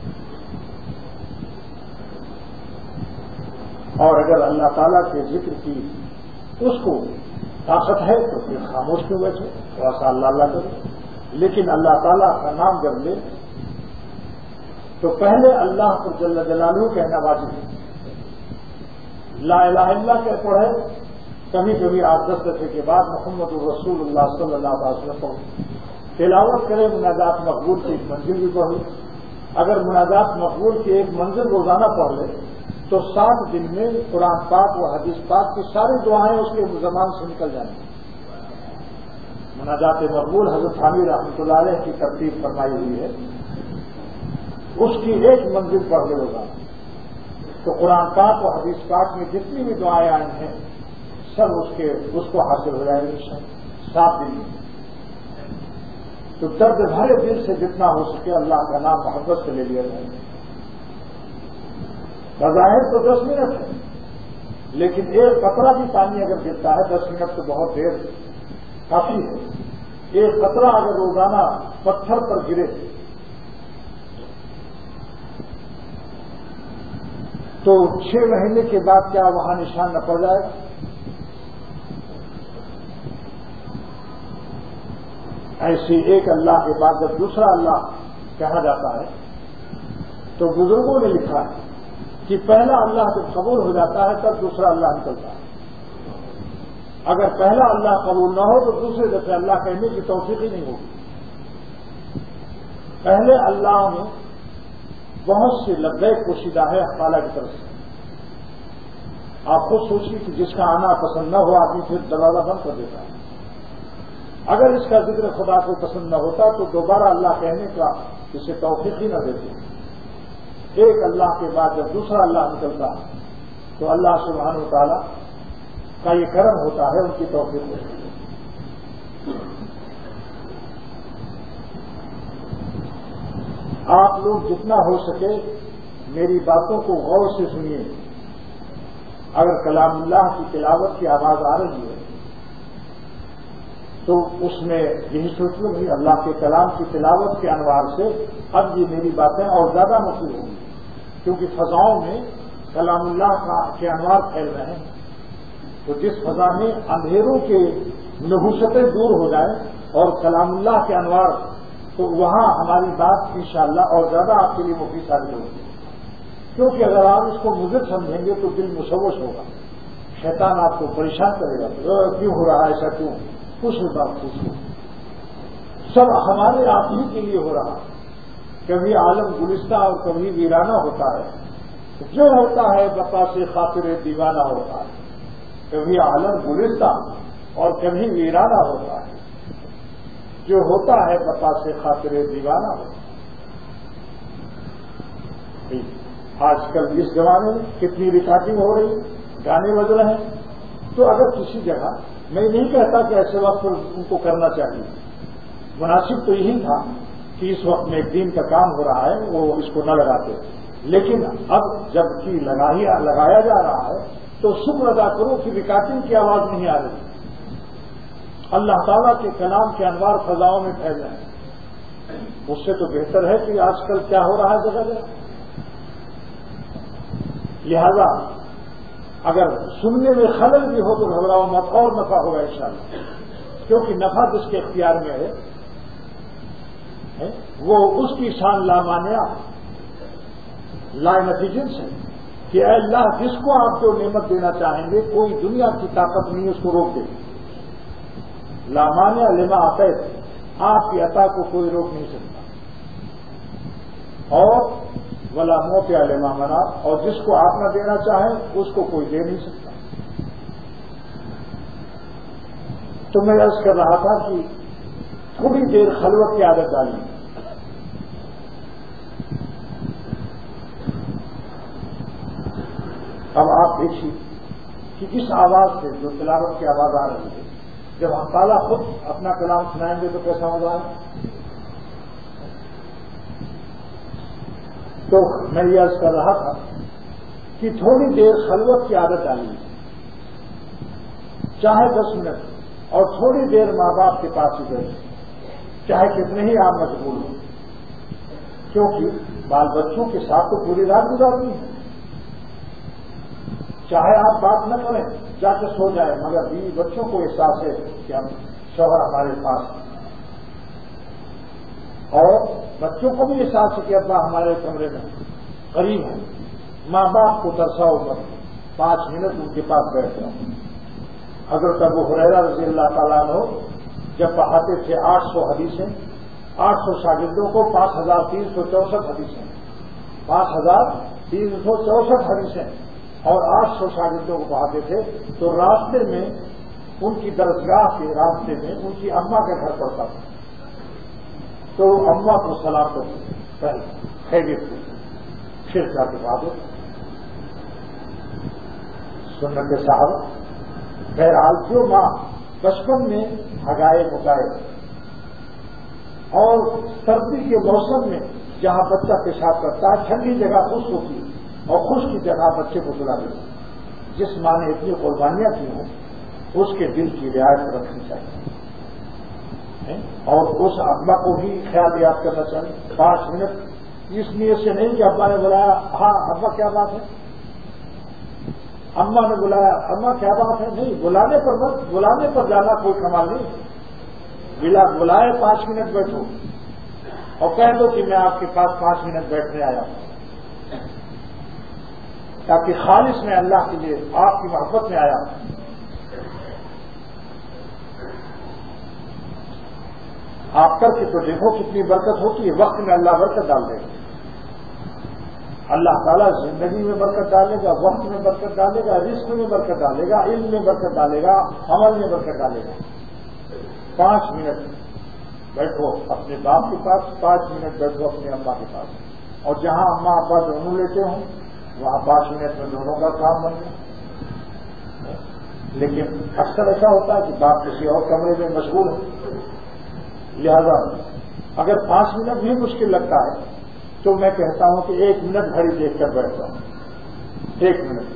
S1: اور اگر اللہ تعالیٰ کے ذکر کی اس کو طاقت ہے تو پھر خاموش کیوں بیٹھے، تھوڑا سا اللہ اللہ کرے. لیکن اللہ تعالیٰ کا نام جب لے تو پہلے اللہ کو جل جلالہ کہنا واجب ہے. لا الہ الا اللہ کہ پڑھے، کبھی کبھی آٹھ دس دفعے کے بعد محمد الرسول اللہ صلی اللہ علیہ وسلم پڑھے، تلاوت کرے، مناجات مقبول کی ایک منزل بھی پڑھے. اگر مناجات مقبول کی ایک منزل روزانہ پڑھ لے تو سات دن میں قرآن پاک و حدیث پاک کی ساری دعائیں اس کے زبان سے نکل جائیں گی. مناجات مقبول حضرت حامی رحمۃ اللہ علیہ کی ترتیب فرمائی ہوئی ہے، اس کی ایک منزل پڑھ لے روزانہ تو قرآن پاک و حدیث پاک میں جتنی بھی دعائیں آئی ہیں سب اس کے اس کو حاصل ہو جائیں گی سات دن میں. تو درد بھرے دل سے جتنا ہو سکے اللہ کا نام محبت سے لے لیا جائے. بظاہر تو دس منٹ ہے، لیکن ایک قطرہ بھی پانی اگر گرتا ہے دس منٹ تو بہت دیر کافی ہے. ایک قطرہ اگر روزانہ پتھر پر گرے تو چھ مہینے کے بعد کیا وہاں نشان نہ پڑ جائے؟ ایسی ایک اللہ کے بعد جب دوسرا اللہ کہا جاتا ہے تو بزرگوں نے لکھا ہے کہ پہلا اللہ جب قبول ہو جاتا ہے تب دوسرا اللہ نکلتا ہے. اگر پہلا اللہ قبول نہ ہو تو دوسرے دفعہ اللہ کہنے کی توفیق ہی نہیں ہوگی. پہلے اللہ میں بہت سی لبیک پوشیدہ ہے اللہ تعالیٰ کی طرف سے، آپ خود سوچیے کہ جس کا آنا پسند نہ ہو آدمی پھر دروازہ بند کر دیتا ہے. اگر اس کا ذکر خدا کو پسند نہ ہوتا تو دوبارہ اللہ کہنے کا اسے توفیق ہی نہ دیتے. ایک اللہ کے بعد جب دوسرا اللہ نکلتا ہے تو اللہ سبحانہ و تعالیٰ کا یہ کرم ہوتا ہے, ان کی توفیق ہوتی ہے. آپ لوگ جتنا ہو سکے میری باتوں کو غور سے سنیے. اگر کلام اللہ کی تلاوت کی آواز آ رہی ہے تو اس میں یہی سوچ لو کہ اللہ کے کلام کی تلاوت کے انوار سے اب یہ میری باتیں اور زیادہ مفید ہوں گی, کیونکہ فضاؤں میں کلام اللہ کا کے انوار پھیل رہے ہیں. تو جس فضا میں اندھیروں کے نحوستیں دور ہو جائیں اور کلام اللہ کے انوار, تو وہاں ہماری بات انشاءاللہ اور زیادہ آپ کے لیے مفید ثابت ہوگی. کیونکہ اگر آپ اس کو مضر سمجھیں گے تو دل مشوش ہوگا, شیطان آپ کو پریشان کرے گا. کیوں ہو رہا ہے ایسا, کیوں کچھ بات پوچھو. سب ہمارے آپ ہی کے لیے ہو رہا. کبھی عالم گلستہ اور کبھی ویرانہ ہوتا ہے. جو ہوتا ہے بقا سے خاطر دیوانہ ہوتا ہے. کبھی عالم گلستہ اور کبھی ویرانہ ہوتا ہے. جو ہوتا ہے بقا سے خاطر دیوانہ ہوتا ہے. آج کل اس زمانے میں کتنی ریکارڈنگ ہو رہی ہے, گانے بج رہے ہیں. تو اگر کسی جگہ, میں نہیں کہتا کہ ایسے وقت ان کو کرنا چاہیے, مناسب تو یہی تھا کہ اس وقت میں ایک دین کا کام ہو رہا ہے وہ اس کو نہ لگاتے. لیکن اب جب کہ لگایا جا رہا ہے تو شکر ادا کرو کہ ریکارڈنگ کی آواز نہیں آ رہی. اللہ تعالیٰ کے کلام کے انوار فضاؤں میں پھیل رہے ہیں. اس سے تو بہتر ہے کہ آج کل کیا ہو رہا ہے جگہ جگہ. لہذا اگر سننے میں خلل بھی ہو تو گھبراؤ مت, اور نفع ہوگا انشاءاللہ. کیونکہ نفع جس کے اختیار میں ہے وہ اس کی شان لامانیہ لا نتیجنس ہے کہ اے اللہ جس کو آپ جو نعمت دینا چاہیں گے کوئی دنیا کی طاقت نہیں اس کو روک دے. لامانیہ لما آتا ہے, آپ کی عطا کو کوئی روک نہیں سکتا. اور ولا موت لما منا, اور جس کو آپ نہ دینا چاہیں اس کو کوئی دے نہیں سکتا. تو میں عرض کر رہا تھا کہ تھوڑی دیر خلوت کی عادت ڈالی. اب آپ دیکھیے کہ اس آواز سے جو تلاوت کی آواز آ رہی ہے, جب ہم تعالیٰ خود اپنا کلام سنائیں گے تو کیسا ہوگا. تو میں یہ عرض کر رہا تھا کہ تھوڑی دیر خلوت کی عادت ڈالی, چاہے دس منٹ, اور تھوڑی دیر ماں باپ کے پاس ہی گئے, چاہے کتنے ہی آپ مشغول ہوں. کیونکہ بال بچوں کے ساتھ تو پوری رات گزارنی ہے. چاہے آپ بات نہ کریں, جا کے سو جائیں, مگر بیوی بچوں کو احساس ہے کہ ہم شوہر ہمارے پاس ہیں, اور بچوں کو بھی احساس ہے کہ ابا ہمارے کمرے میں قریب ہیں. ماں باپ کو ترساؤ مت, پانچ منٹ ان کے پاس بیٹھ جاؤ. حضرت ابو ہریرہ رضی اللہ تعالیٰ عنہ جب پڑھاتے تھے آٹھ سو حدیثیں, آٹھ سو شاگردوں کو پانچ ہزار تین سو چونسٹھ حدیثیں, پانچ ہزار تین سو چونسٹھ حدیثیں, اور آٹھ سو شاگردوں کو پڑھاتے تھے. تو راستے میں ان کی درسگاہ کے راستے میں ان کی اماں کا گھر پڑتا تھا. تو اماں کو سلام کرتے پہلے خیریت سے, پھر جا کے بعد سنت کے صاحب. بہرحال جو ماں بچپن میں ہگائے مکائے اور سردی کے موسم میں جہاں بچہ پیشاب کرتا ہے ٹھنڈی جگہ خشک ہوتی ہے اور خشک کی جگہ بچے کو سلا دیتے, جس ماں نے اتنی قربانیاں کی ہوں اس کے دل کی رعایت رکھنی چاہیے, اور اس ابا کو بھی خیال یاد کرنا چاہیے. پانچ منٹ اس لیے سے نہیں کہ ابا نے بلایا, ہاں ابا کیا بات ہے, اماں نے بلایا اماں کیا بات ہے, نہیں. بلانے پر مت, بلانے پر جانا کوئی کمال نہیں. بلا بلائے پانچ منٹ بیٹھو اور کہہ دو کہ میں آپ کے پاس پانچ منٹ بیٹھنے آیا ہوں, تاکہ خالص میں اللہ کے لیے آپ کی محبت میں آیا ہوں. آپ کر کے تو دیکھو کتنی برکت ہوتی ہے, وقت میں اللہ برکت ڈال دے گا. اللہ تعالیٰ زندگی میں برکت ڈالے گا، وقت میں برکت ڈالے گا، رزق میں برکت ڈالے گا، علم میں برکت ڈالے گا، عمل میں برکت ڈالے گا۔ پانچ منٹ بیٹھو اپنے باپ کے پاس، پانچ منٹ بیٹھو اپنے اماں کے پاس، اور جہاں اماں ابا دونوں لیتے ہوں وہاں پانچ منٹ میں دونوں کا کام بن گیا۔ لیکن اکثر ایسا ہوتا ہے کہ باپ کسی اور کمرے میں مشغول ہے، لہذا اگر پانچ منٹ بھی مشکل لگتا ہے تو میں کہتا ہوں کہ ایک منٹ گھڑی دیکھ کر بیٹھ جاؤں، ایک منٹ،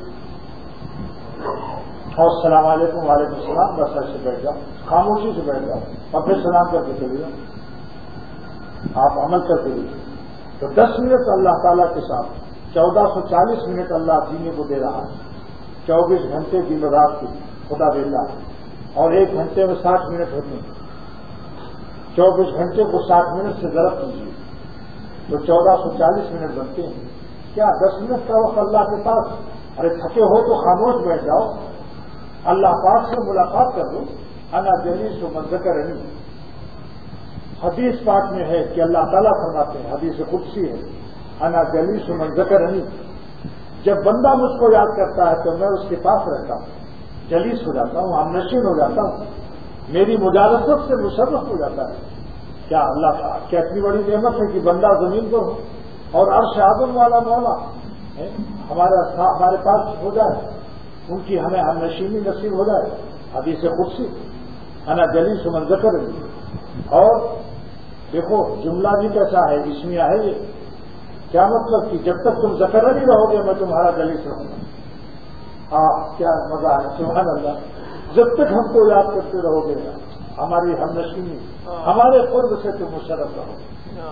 S1: اور السلام علیکم وعلیکم السلام، بس ایسے بیٹھ جاؤ، خاموشی سے بیٹھ جاؤ اور پھر سلام کر کے چلے جاؤ، آپ عمل کرتے رہیے۔ تو دس منٹ اللہ تعالیٰ کے ساتھ چودہ سو چالیس منٹ اللہ جینے کو دے رہا ہے، چوبیس گھنٹے دن رات کی خدا دیتا ہے، اور ایک گھنٹے میں ساٹھ منٹ ہوتے ہیں، چوبیس گھنٹے کو ساٹھ منٹ سے ضرب کیجیے تو چودہ سو چالیس منٹ بنتے ہیں۔ کیا دس منٹ کا وقت اللہ کے پاس؟ ارے تھکے ہو تو خاموش بیٹھ جاؤ، اللہ پاک سے ملاقات کر دو۔ انا جلیس من ذکرنی، حدیث پاک میں ہے کہ اللہ تعالیٰ فرماتے ہیں، حدیث قدسی ہے، انا جلیس من ذکرنی، جب بندہ مجھ کو یاد کرتا ہے تو میں اس کے پاس رہتا ہوں، جلیس ہو جاتا ہوں، ہم نشین ہو جاتا ہوں، میری مجالست سے مشرف ہو جاتا ہے۔ کیا اللہ کا کیا اتنی بڑی نعمت ہے کہ بندہ زمین پر ہو اور عرش اعظم والا مولا ہمارا ہمارے پاس ہو جائے، ان کی ہمیں ہم نشینی نصیب ہو جائے۔ حدیث قدسی انا جلیس من ذکرنی۔ اور دیکھو جملہ بھی کیسا ہے، اسمیہ ہے یہ، کیا مطلب کہ جب تک تم ذکرنی رہو گے میں تمہارا جلیس رہوں گا۔ آہ کیا مزہ ہے، سبحان اللہ، جب تک ہم کو یاد کرتے رہو گے ہماری ہم نشینی، ہمارے قرب سے تم مشرف رہو۔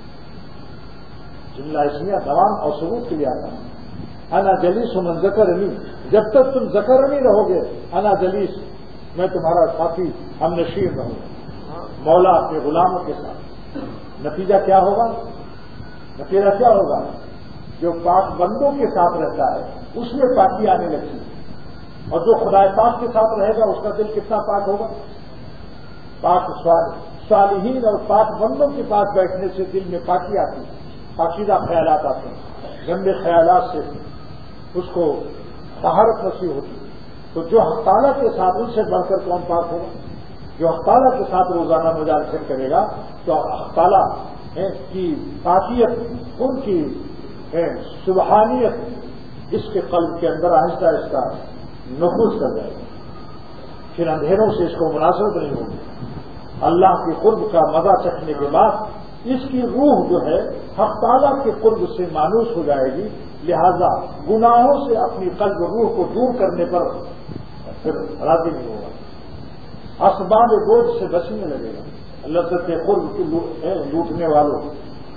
S1: جملہ اسمیہ دوام اور ثبوت کے لیے آتا ہے، انا جلیس من ذکرنی، جب تک تم ذکرنی رہو گے انا جلیس، میں تمہارا ساتھی ہم نشین رہوں گا مولا اپنے غلاموں کے ساتھ۔ نتیجہ کیا ہوگا؟ نتیجہ کیا ہوگا؟ جو پاک بندوں کے ساتھ رہتا ہے اس میں پاکی آنے لگتی ہے، اور جو خدا پاک کے ساتھ رہے گا اس کا دل کتنا پاک ہوگا؟ پاک صالحین اور پاک بندوں کے پاس بیٹھنے سے دل میں پاکی آتی ہے، پاکیزہ خیالات آتے ہیں، گندے خیالات سے اس کو طہارت نصیب ہوتی ہے۔ تو جو حق تعالیٰ کے ساتھ ان سے بڑھ کر کون پاک ہوگا؟ جو حق تعالیٰ کے ساتھ روزانہ مجالسہ کرے گا تو حق تعالیٰ کی پاکیت، ان کی سبحانیت اس کے قلب کے اندر آہستہ آہستہ نفوذ کر جائے گا، پھر اندھیروں سے اس کو مناسبت نہیں ہوگی۔ اللہ کے قرب کا مزہ چکھنے کے بعد اس کی روح جو ہے حق تعالیٰ کے قرب سے مانوس ہو جائے گی، لہذا گناہوں سے اپنی قلب روح کو دور کرنے پر پھر راضی نہیں ہوگا، اسباب بوجھ سے بچنے لگے گا، لذت قرب کی لوٹنے والوں۔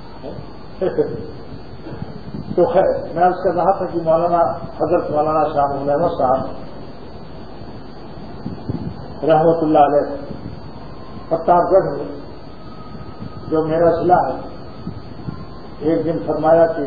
S1: تو خیر میں اس کا کہا تھا کہ مولانا حضرت مولانا شاہ محمد صاحب رحمۃ اللہ علیہ پرتاپ گڑھ میں جو میرا ضلع ہے، ایک دن فرمایا کہ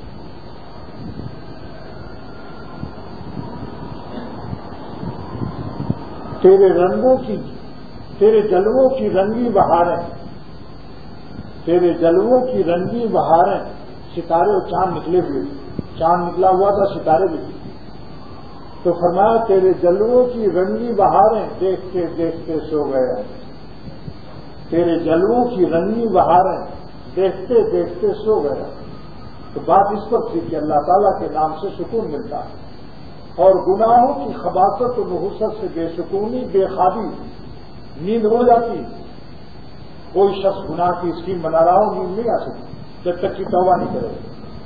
S1: تیرے رنگوں کی تیرے جلووں کی رنگی بہاریں، تیرے جلووں کی رنگی بہاریں، ستارے اور چاند نکلے ہوئے، چاند نکلا ہوا تھا، ستارے بھی، تو فرمایا تیرے جلووں کی رنگی بہاریں دیکھتے دیکھتے سو گئے، تیرے جلووں کی رنگی بہاریں دیکھتے دیکھتے سو گئے۔ تو بات اس پر تھی کہ اللہ تعالیٰ کے نام سے سکون ملتا ہے، اور گناہوں کی خباثت و نحوست سے بے سکونی، بے خوابی، نیند ہو جاتی۔ کوئی شخص گناہ کی اسکیم بنا رہا ہو نیند نہیں آ سکتی جب تک کہ توبہ نہیں کرے۔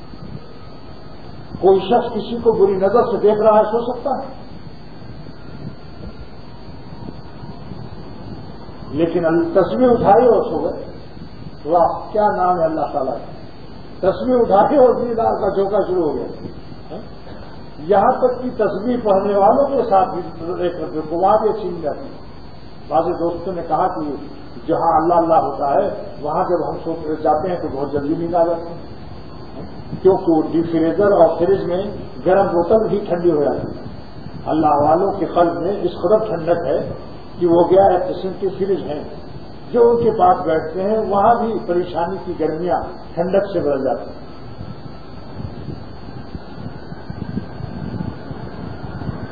S1: کوئی شخص کسی کو بری نظر سے دیکھ رہا ہے، سو سکتا ہے؟ لیکن تصویر اٹھائی اور سو گئے، واہ کیا نام ہے اللہ تعالیٰ کا، تصویر اٹھائی اور نیند کا جھونکا شروع ہو گیا۔ یہاں تک کہ تصویر پڑھنے والوں کے ساتھ بھی وہاں بھی چھین جاتی ہے۔ بعض دوستوں نے کہا کہ جہاں اللہ اللہ ہوتا ہے وہاں جب ہم سو جاتے ہیں تو بہت جلدی نیند آ جاتی ہے، کیونکہ وہ ڈی فریزر اور فریج میں گرم بوتل بھی ٹھنڈی ہو جاتی ہے۔ اللہ والوں کے قلب میں اس قدر ٹھنڈک ہے کہ وہ گیا ایک قسم کی فریج ہیں، جو ان کے پاس بیٹھتے ہیں وہاں بھی پریشانی کی گرمیاں ٹھنڈک سے بدل جاتی ہیں۔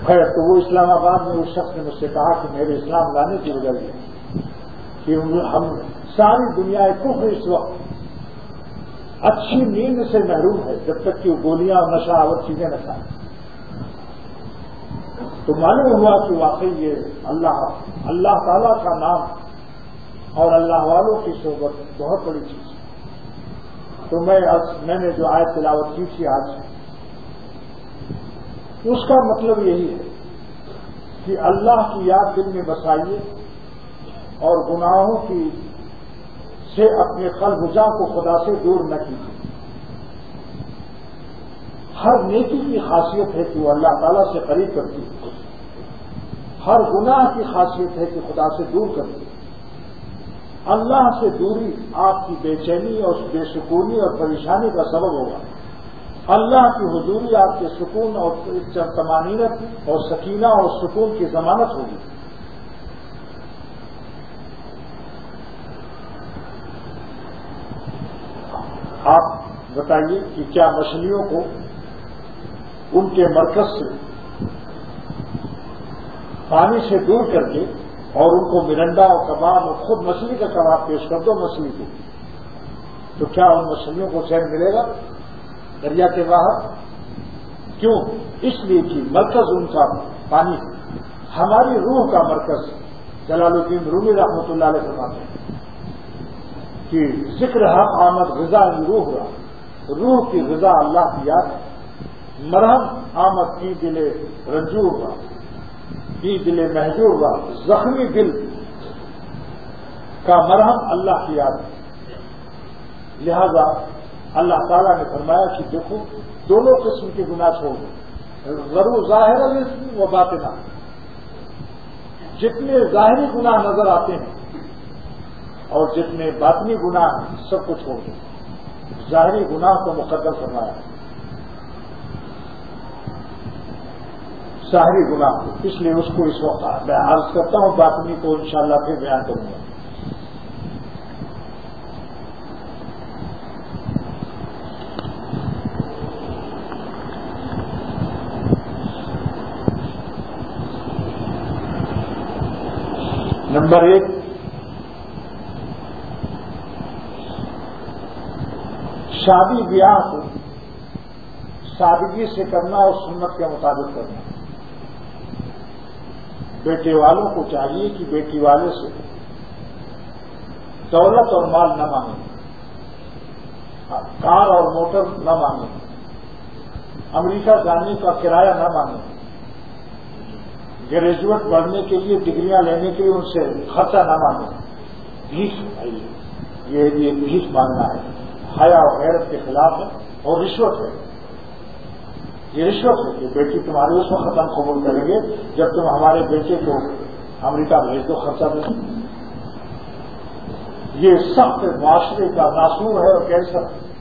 S1: خیر تو وہ اسلام آباد میں اس شخص نے مجھ سے کہا کہ میرے اسلام لانے کی وجہ یہ کہ ہم ساری دنیا کفر اس وقت اچھی نیند سے محروم ہے جب تک کہ وہ گولیاں اور نشہ آور چیزیں نہ کھائیں. تو معلوم ہوا کہ واقعی یہ اللہ اللہ تعالیٰ کا نام اور اللہ والوں کی صحبت بہت بڑی چیز ہے. تو میں میں نے جو آیت تلاوت کی تھی آج اس کا مطلب یہی ہے کہ اللہ کی یاد دل میں بسائیے اور گناہوں کی سے اپنے قلب جاں کو خدا سے دور نہ کیجیے. ہر نیکی کی خاصیت ہے کہ وہ اللہ تعالیٰ سے قریب کرتی ہے. ہر گناہ کی خاصیت ہے کہ خدا سے دور کرتی ہے. اللہ سے دوری آپ کی بے چینی اور بے سکونی اور پریشانی کا سبب ہوگا. اللہ کی حضوری آپ کے سکون اور طمانینت اور سکینہ اور سکون کی ضمانت ہوگی. آپ بتائیے کہ کیا مچھلیوں کو ان کے مرکز سے پانی سے دور کر کے اور ان کو مرنڈا اور کباب اور خود مچھلی کا کباب پیش کر دو مچھلی کو, تو کیا ان مچھلیوں کو چین ملے گا دریا کے باہر؟ کیوں؟ اس لیے کہ مرکز ان کا پانی ہے. ہماری روح کا مرکز جلال الدین رومی رحمۃ اللہ علیہ فرماتے ہیں کہ ذکر حق آمد غذا روح رہا. روح کی غذا اللہ کی یاد ہے. مرہم آمد کی دل رنجور رہا, کی دل محجور رہا. زخمی دل کا مرہم اللہ کی یاد ہے. لہذا اللہ تعالیٰ نے فرمایا کہ دیکھو دونوں قسم کے گناہ چھوڑ دو, ضرور ظاہر و باطنہ. جتنے ظاہری گناہ نظر آتے ہیں اور جتنے باطنی گناہ ہیں سب کو چھوڑ دو. ظاہری گناہ کو مقدر فرمایا, ظاہری گناہ کو, اس لیے اس کو اس وقت میں عرض کرتا ہوں, باطنی کو انشاءاللہ پھر بیان کروں گا. نمبر ایک, شادی بیاہ کو سادگی سے کرنا اور سنت کے مطابق کرنا. بیٹے والوں کو چاہیے کہ بیٹی والے سے دولت اور مال نہ مانگیں, کار اور موٹر نہ مانگیں, امریکہ جانے کا کرایہ نہ مانگیں, گریجویٹ بڑھنے کے لیے ڈگریاں لینے کے لیے ان سے خرچہ نہ مانگیں. بھیک یہ یہ بھیک مانگنا ہے, حیا اور غیرت کے خلاف ہے اور رشوت ہے. یہ رشوت ہے کہ بیٹی تمہاری اس وقت ہم قبول کریں گے جب تم ہمارے بیٹے کو امریکہ بھیج دو خرچہ دیں. یہ سخت معاشرے کا ناسور ہے اور کیسا.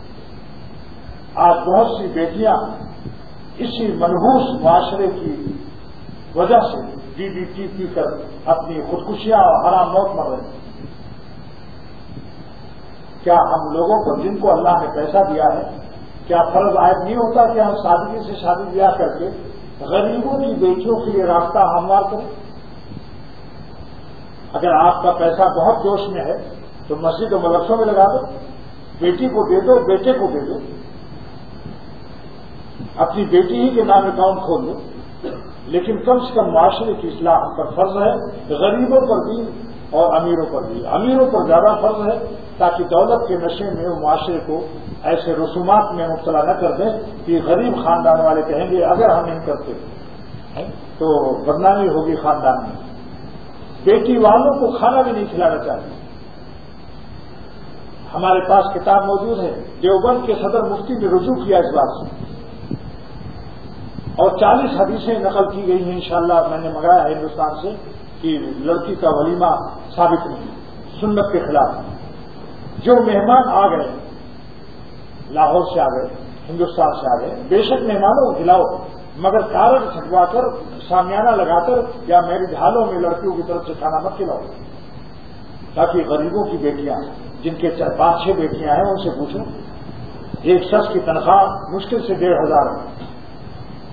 S1: آج بہت سی بیٹیاں اسی منحوس معاشرے کی وجہ سے ڈی ڈی ٹی پی کر اپنی خودکشیاں اور حرام موت مر رہی ہیں. کیا ہم لوگوں کو جن کو اللہ نے پیسہ دیا ہے کیا فرض عائد نہیں ہوتا کہ ہم سادگی سے شادی بیاہ کر کے غریبوں کی بیٹیوں کے لیے راستہ ہموار کریں؟ اگر آپ کا پیسہ بہت جوش میں ہے تو مسجد و مدرسوں میں لگا دو, بیٹی کو دے دو, بیٹے کو دے دو, اپنی بیٹی ہی کے نام اکاؤنٹ کھول دو. لیکن کم سے کم معاشرے کی اصلاح ہم پر فرض ہے, غریبوں پر بھی اور امیروں پر بھی. امیروں پر زیادہ فرض ہے تاکہ دولت کے نشے میں وہ معاشرے کو ایسے رسومات میں مبتلا نہ کر دیں کہ غریب خاندان والے کہیں گے اگر ہم نہیں کرتے تو بدنامی ہوگی خاندان میں. بیٹی والوں کو کھانا بھی نہیں کھلانا چاہیے. ہمارے پاس کتاب موجود ہے, دیوبند کے صدر مفتی نے رجوع کیا اس بات سے اور چالیس حدیثیں نقل کی گئی ہیں. انشاءاللہ میں نے منگایا ہے ہندوستان سے کہ لڑکی کا ولیمہ ثابت نہیں, سنت کے خلاف. جو مہمان آ گئے, لاہور سے آ گئے, ہندوستان سے آ گئے, بے شک مہمانوں کو کھلاؤ, مگر کارڈ چھٹوا کر شامیانہ لگا کر یا میرے ڈھالوں میں لڑکیوں کی طرف سے کھانا مت کھلاؤ. تاکہ غریبوں کی بیٹیاں جن کے پانچ چھ بیٹیاں ہیں ان سے پوچھو. ایک شخص کی تنخواہ مشکل سے ڈیڑھ ہزار ہے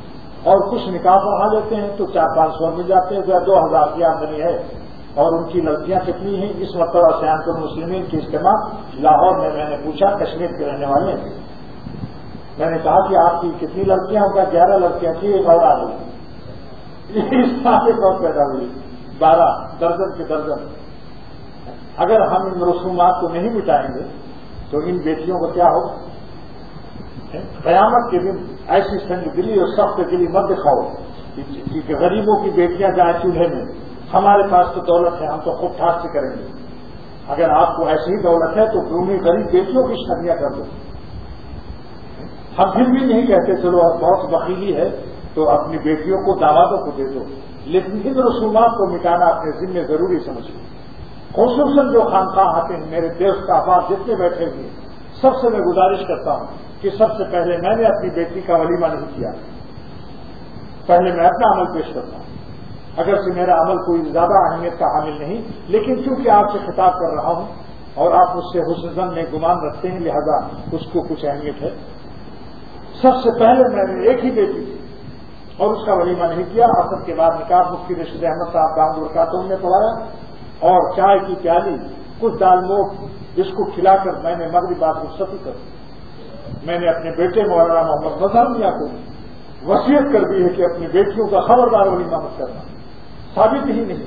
S1: اور کچھ نکاح پڑھا لیتے ہیں تو چار پانچ سو مل جاتے ہیں، جو دو ہزار کی آمدنی ہے، اور ان کی لڑکیاں کتنی ہیں؟ اس مرتبہ سیانت المسلمین کی اجتماع لاہور میں میں نے پوچھا کشمیر کے رہنے والے، میں نے کہا کہ آپ کی کتنی لڑکیاں؟ ان کا گیارہ لڑکیاں تھیں، ایک اور آ گئی، اس سال ایک اور پیدا ہوئی، بارہ درجن کے درجن۔ اگر ہم ان رسومات کو نہیں مٹائیں گے تو ان بیٹیوں کو کیا ہوگا؟ قیامت کے دن ایسی سنگ دلی اور سخت دلی مت دکھاؤ کہ غریبوں کی بیٹیاں جائیں چولہے میں، ہمارے پاس تو دولت ہے، ہم تو خود ٹھاک سے کریں گے۔ اگر آپ کو ایسی ہی دولت ہے تو دونوں غریب بیٹیوں کی شادیاں کر دو۔ ہم پھر بھی نہیں کہتے چلو بہت بخیلی ہے تو اپنی بیٹیوں کو دامادوں کو دے دو، لیکن ان رسومات کو مٹانا اپنے ذمہ ضروری سمجھو۔ خصوصاً جو خانقاہ آتے ہیں، میرے دوست احباب جتنے بیٹھے ہوئے، سب سے میں گزارش کرتا ہوں کہ سب سے پہلے میں نے اپنی بیٹی کا ولیمہ نہیں کیا، پہلے میں اپنا عمل پیش کرتا ہوں، اگر سے میرا عمل کوئی زیادہ اہمیت کا حامل نہیں، لیکن چونکہ آپ سے خطاب کر رہا ہوں اور آپ مجھ سے حسن ظن میں گمان رکھتے ہیں، لہذا اس کو کچھ اہمیت ہے۔ سب سے پہلے میں نے ایک ہی بیٹی تھی اور اس کا ولیمہ نہیں کیا۔ اثر کے بعد نکاح مفتی رشید احمد صاحب دامد برکاتہم نے پڑھایا اور چائے کی پیالی، کچھ دال موٹ بسکٹ کھلا کر میں نے مغرب بعد رخصتی کر دی۔ میں نے اپنے بیٹے مولانا محمد مظہر میاں کو وصیت کر دی ہے کہ اپنی بیٹیوں کا خبردار ولیمہ مت کرنا، ثابت ہی نہیں،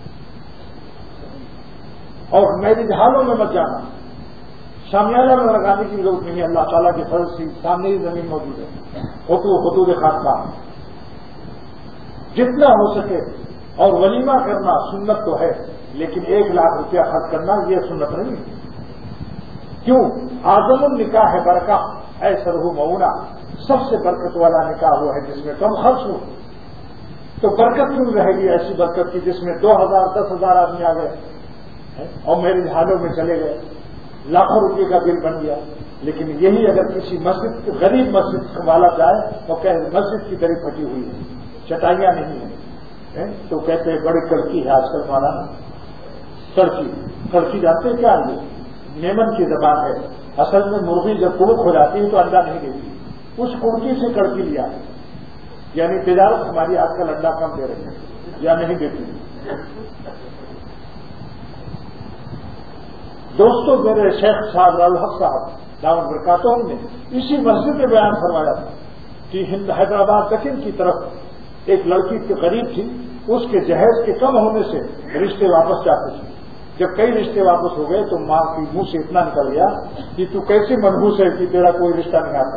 S1: اور میرج حالوں میں مت جانا، شامیانہ میں لگانے کی ضرورت نہیں ہے، اللہ تعالیٰ کے فضل سے سامنے ہی زمین موجود ہے، خطوط خطوط خاصہ جتنا ہو سکے۔ اور ولیمہ کرنا سنت تو ہے، لیکن ایک لاکھ روپیہ خرچ کرنا یہ سنت نہیں ہے۔ کیوں؟ اعظم النکاح ہے برکہ ایسر ہو مونا، سب سے برکت والا نکاح ہوا ہے جس میں کم خرچ ہو۔ تو برکت کیوں رہے گی ایسی برکت کی جس میں دو ہزار دس ہزار آدمی آ گئے اور میرے حالوں میں چلے گئے، لاکھوں روپے کا بل بن گیا۔ لیکن یہی اگر کسی مسجد غریب مسجد والا جائے تو کہ مسجد کی طرح پھٹی ہوئی ہے، چٹائیاں نہیں ہیں، تو کہتے ہیں بڑی کڑکی ہے آج کل مولانا، کڑکی کڑکی جانتے ہیں کیا ہے؟ میمن کی زبان ہے، اصل میں مرغی جب کڑک ہو جاتی ہے تو انڈا نہیں دیتی، اس کڑکی سے کڑکی لیا، یعنی تجارت ہماری آج کل انڈا کم دے رہی ہے یا نہیں دیتی۔ دوستوں، میرے شیخ صاحب الحق صاحب دامد برکاتہم نے اسی مسجد میں بیان فرمایا تھا کہ ہند حیدرآباد دکن کی طرف ایک لڑکی کے قریب تھی، اس کے جہیز کے کم ہونے سے رشتے واپس جاتے تھے۔ جب کئی رشتے واپس ہو گئے تو ماں کی منہ سے اتنا نکل گیا کہ تو کیسی منحوس ہے کہ تیرا کوئی رشتہ نہیں آتا۔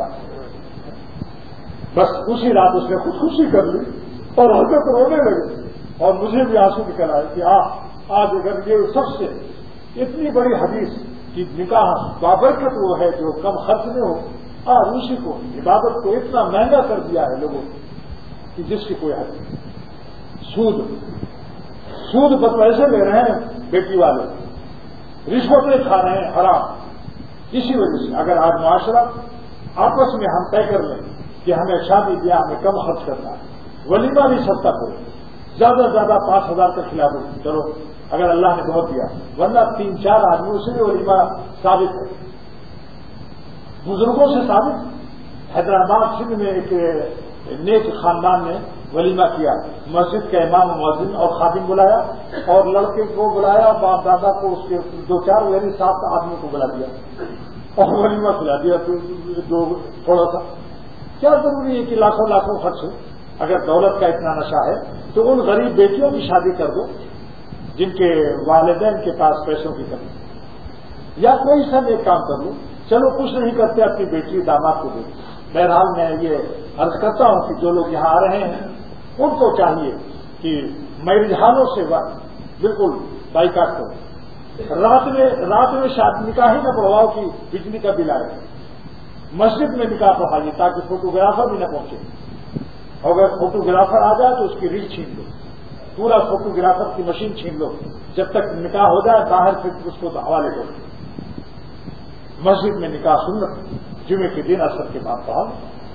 S1: بس اسی رات اس نے خودکشی کر لی اور حضرت رونے لگے اور مجھے بھی آنسو نکل آئے کہ آج اگر یہ سب سے اتنی بڑی حدیث کہ نکاح بابرکت وہ ہے جو کم خرچ میں ہو، آج اسی کو عبادت کو اتنا مہنگا کر دیا ہے لوگوں کہ جس کی کوئی حد نہیں۔ سود سود پر پیسے لے رہے ہیں بیٹی والے، رشوتیں کھا رہے ہیں حرام۔ اسی وجہ سے اگر آج معاشرہ آپس میں ہم طے کر لیں کہ ہمیں شادی بیاہ میں کم خرچ کرنا ہے، ولیمہ بھی سستا کرو، زیادہ سے زیادہ پانچ ہزار تک کھلا دو چلو اگر اللہ نے بہت دیا، ورنہ تین چار آدمیوں سے بھی ولیمہ ثابت ہے، بزرگوں سے ثابت۔ حیدرآباد سندھ میں ایک نیک خاندان نے ولیمہ کیا، مسجد کا امام مؤذن اور خادم بلایا اور لڑکے کو بلایا، باپ دادا کو، اس کے دو چار یعنی سات آدمیوں کو بلا دیا اور ولیمہ کھلا دیا جو تھوڑا سا۔ کیا ضروری ہے کہ لاکھوں لاکھوں خرچ ہو؟ اگر دولت کا اتنا نشہ ہے تو ان غریب بیٹیوں کی شادی کر دو جن کے والدین کے پاس پیسوں کی کمی، یا کوئی سا ایک کام کر لو، چلو کچھ نہیں کرتے اپنی بیٹی داماد کو دے۔ بہرحال میں یہ عرض کرتا ہوں کہ جو لوگ یہاں آ رہے ہیں ان کو چاہیے کہ میرج حالوں سے بالکل بائیکاٹ کرو، رات میں رات میں شادی نکاح ہی نہ پڑھواؤ کہ بجلی کا بل آئے، مسجد میں نکاح پڑھائیے تاکہ فوٹوگرافر بھی نہ پہنچے، اگر فوٹوگرافر آ جائے تو اس کی ریل چھین لو، پورا فوٹوگرافر کی مشین چھین لو، جب تک نکاح ہو جائے باہر پھر اس کو حوالے کرو۔ مسجد میں نکاح سنت جمعے کے دن اثر کے بعد پڑھا،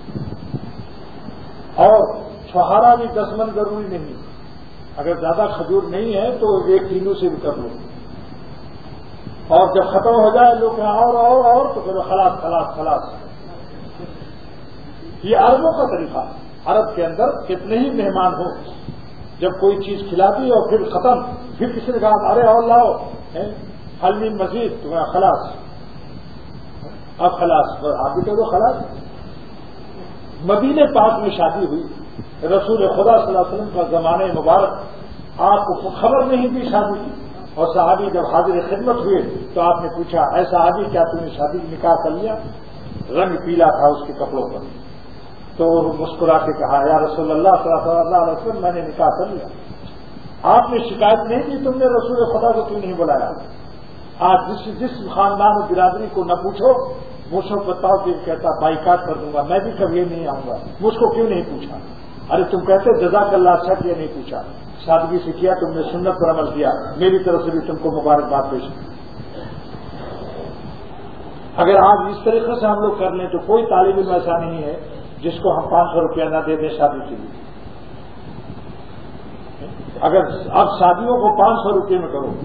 S1: اور چھہارا بھی دس من ضروری نہیں، اگر زیادہ کھجور نہیں ہے تو ایک کلو سے بھی کر لو، اور جب ختم ہو جائے لوگ اور اور اور تو پھر خلاص خلاص خلاص۔ یہ عربوں کا طریقہ ہے، عرب کے اندر کتنے ہی مہمان ہو، جب کوئی چیز کھلا دی اور پھر ختم، پھر کسی نے کہا ارے اور لاؤ حلوی مزید، تمہیں خلاص، اب خلاص، آپ بھی کہہ دو خلاص۔ مدینے پاک میں شادی ہوئی، رسول خدا صلی اللہ علیہ وسلم کا زمانہ مبارک، آپ کو خبر نہیں تھی شادی کی، اور صحابی جب حاضر خدمت ہوئے تو آپ نے پوچھا اے صحابی کیا تم نے شادی نکاح کر لیا؟ رنگ پیلا تھا اس کے کپڑوں پر، تو مسکرا کے کہا یا رسول اللہ صلی اللہ علیہ وسلم میں نے نکاح کر لیا۔ آپ نے شکایت نہیں کی تم نے رسول خدا کو کیوں نہیں بلایا؟ آج جس جس خاندان و برادری کو نہ پوچھو مجھ کو بتاؤ کہ کہتا بائیکاٹ کر دوں گا، میں بھی کبھی نہیں آؤں گا، مجھ کو کیوں نہیں پوچھا؟ ارے تم کہتے جزاک اللہ اچھا کیا نہیں پوچھا، سادگی سے کیا، تم نے سنت پر عمل کیا، میری طرف سے بھی تم کو مبارکباد پیش کی۔ اگر آج اس طریقے سے ہم لوگ کر لیں تو کوئی طالب علم ایسا نہیں ہے جس کو ہم پانچ سو روپیہ نہ دے دیں شادی کے لیے۔ اگر اب شادیوں کو پانچ سو روپئے میں کرو،